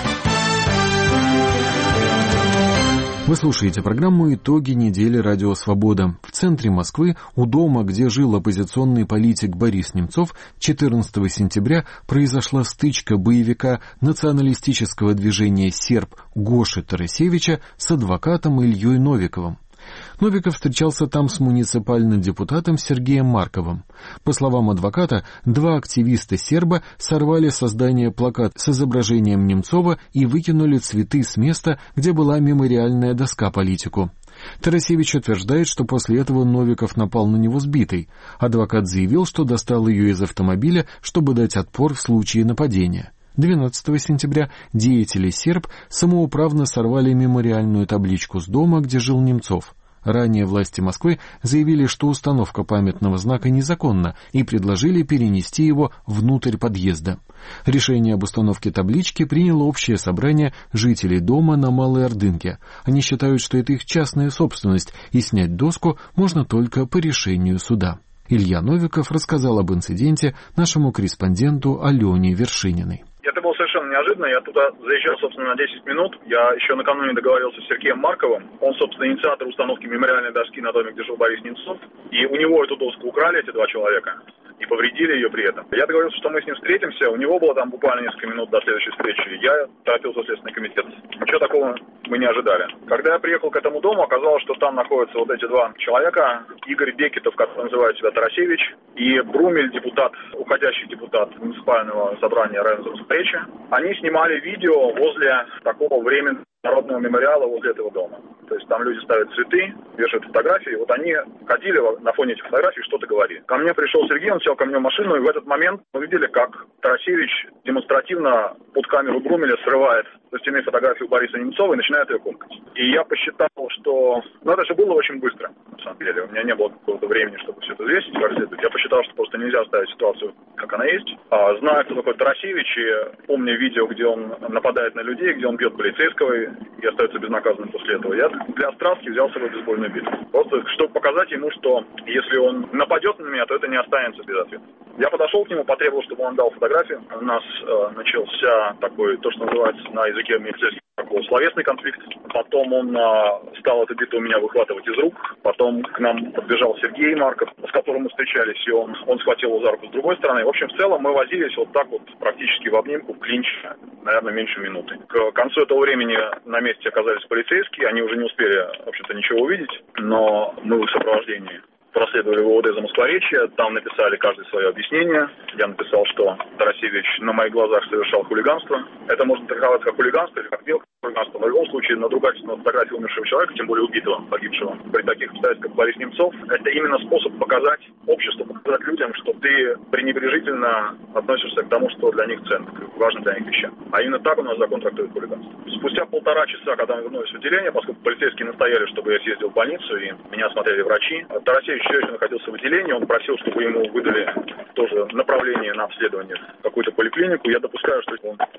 Вы слушаете программу «Итоги недели Радио Свобода». В центре Москвы, у дома, где жил оппозиционный политик Борис Немцов, четырнадцатого сентября произошла стычка боевика националистического движения «Серб» Гоши Тарасевича с адвокатом Ильей Новиковым. Новиков встречался там с муниципальным депутатом Сергеем Марковым. По словам адвоката, два активиста-серба сорвали со здания плакат с изображением Немцова и выкинули цветы с места, где была мемориальная доска политику. Тарасевич утверждает, что после этого Новиков напал на него сбитый. Адвокат заявил, что достал ее из автомобиля, чтобы дать отпор в случае нападения. двенадцатого сентября деятели серб самоуправно сорвали мемориальную табличку с дома, где жил Немцов. Ранее власти Москвы заявили, что установка памятного знака незаконна, и предложили перенести его внутрь подъезда. Решение об установке таблички приняло общее собрание жителей дома на Малой Ордынке. Они считают, что это их частная собственность, и снять доску можно только по решению суда. Илья Новиков рассказал об инциденте нашему корреспонденту Алене Вершининой.
Это было совершенно неожиданно. Я туда заезжал, собственно, на десять минут. Я еще накануне договорился с Сергеем Марковым. Он, собственно, инициатор установки мемориальной доски на доме, где жил Борис Немцов. И у него эту доску украли, эти два человека, и повредили ее при этом. Я договорился, что мы с ним встретимся. У него было там буквально несколько минут до следующей встречи. Я торопился в Следственный комитет. Ничего такого мы не ожидали. Когда я приехал к этому дому, оказалось, что там находятся вот эти два человека. Игорь Бекетов, который называет себя Тарасевич, и Брумель, депутат, уходящий депутат муниципального собрания районного встречи. Они снимали видео возле такого временного народного мемориала возле этого дома. То есть там люди ставят цветы, вешают фотографии. Вот они ходили на фоне этих фотографий, что-то говорили. Ко мне пришел Сергей, он сел ко мне в машину, и в этот момент мы видели, как Тарасевич демонстративно под камеру Брумеля срывает со стены фотографию Бориса Немцова и начинает ее комкать. И я посчитал, что... Ну, это же было очень быстро, на самом деле. У меня не было какого-то времени, чтобы все это взвесить, как следует. Я посчитал, что просто нельзя оставить ситуацию, как она есть. А, зная, кто такой Тарасевич, и помня видео, где он нападает на людей, где он бьет полицейского и остается безнаказанным после этого, я для страстки взял с собой бейсбольную биту. Просто, чтобы показать ему, что если он нападет на меня, то это не останется без ответа. Я подошел к нему, потребовал, чтобы он дал фотографию. У нас э, начался такой, то, что называется на языке милицейских, такой словесный конфликт. Потом он э, стал эту биту у меня выхватывать из рук. Потом к нам подбежал Сергей Марков, с которым мы встречались, и он, он схватил его за руку с другой стороны. В общем, в целом мы возились вот так вот практически в обнимку, в клинч, наверное, меньше минуты. К концу этого времени на месте оказались полицейские. Они уже не успели, в общем-то, ничего увидеть, но мы в их сопровождении проследовали в ОВД за Москворечье, там написали каждый свое объяснение. Я написал, что Тарасевич на моих глазах совершал хулиганство. Это можно трактовать как хулиганство или как мелкое хулиганство. Но в любом случае надругательство над фотографией умершего человека, тем более убитого, погибшего, при таких обстоятельствах, как Борис Немцов, это именно способ показать обществу, показать людям, что ты пренебрежительно относишься к тому, что для них ценно, к важным для них вещам. А именно так у нас закон трактует хулиганство. Спустя полтора часа, когда мы вернулись в отделение, поскольку полицейские настояли, чтобы я съездил в больницу, и меня осмотрели врачи, Тарасевич все еще находился в отделении, он просил, чтобы ему выдали тоже направление на обследование в какую-то поликлинику. Я допускаю, что он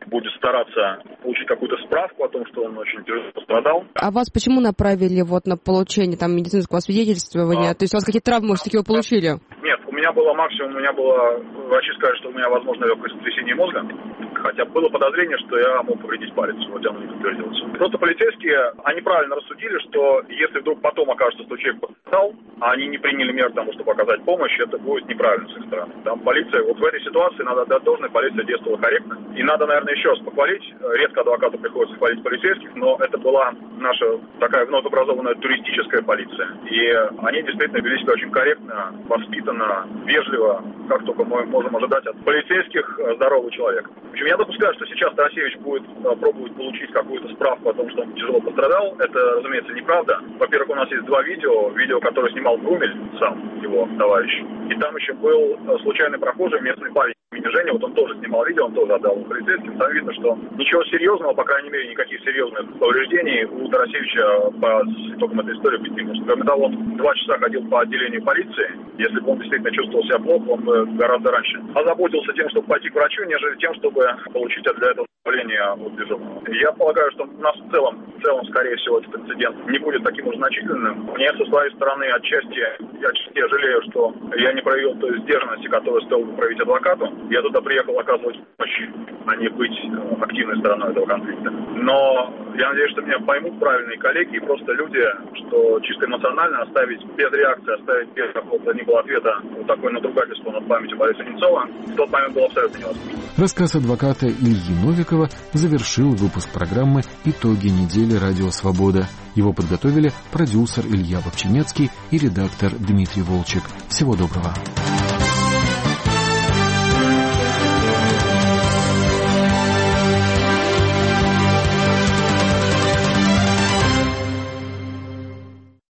будет стараться получить какую-то справку о том, что он очень тяжело пострадал.
А вас почему направили вот на получение там медицинского свидетельствования? А, То есть у вас какие травмы, может, такие вы получили?
Нет, у меня было максимум, у меня было, врачи сказали, что у меня, возможно, легкое сотрясение мозга, хотя было подозрение, что я мог повредить палец, вот оно не подтвердилось. Просто полицейские, они правильно рассудили, что если вдруг потом окажется, что человек пострадал, а они не приняли мер к тому, чтобы оказать помощь, это будет неправильно с их стороны. Там полиция, вот в этой ситуации надо отдать должное, полиция действовала корректно. И надо, наверное, еще раз похвалить, редко адвокату приходится хвалить полицейских, но это была наша такая вновь образованная туристическая полиция. И они действительно вели себя очень корректно, воспитанно, вежливо, как только мы можем ожидать от полицейских здорового человека. В общем, я допускаю, что сейчас Тарасевич будет пробовать получить какую-то справку о том, что он тяжело пострадал. Это, разумеется, неправда. Во-первых, у нас есть два видео. Видео, которое снимал Брумель, сам его товарищ. И там еще был случайный прохожий, местный парень имени Женя. Вот он тоже снимал видео, он тоже отдал полицейским. Там видно, что ничего серьезного, по крайней мере, никаких серьезных повреждений у Тарасевича по итогам этой истории быть не может. Кроме того, он два часа ходил по отделению полиции. Если бы он действительно чувствовал себя плохо, он бы гораздо раньше озаботился тем, чтобы пойти к врачу, нежели тем, чтобы получить для этого давление от дежурного. Я полагаю, что у нас в целом, в целом, скорее всего, этот инцидент не будет таким уж значительным. Мне со своей стороны отчасти, я отчасти жалею, что я не проявил той сдержанности, которую стоило бы проявить адвокату. Я туда приехал оказывать помощь, а не быть активной стороной этого конфликта. Но я надеюсь, что меня поймут правильные коллеги и просто люди, что чисто эмоционально оставить без реакции, оставить без какого-то ни было ответа вот такое надругательство над памятью Бориса Немцова в тот момент было абсолютно невозможно.
Рассказ адвоката Ильи Новикова завершил выпуск программы «Итоги недели. Радио Свобода». Его подготовили продюсер Илья Вовчинецкий и редактор Дмитрий Волчек. Всего доброго.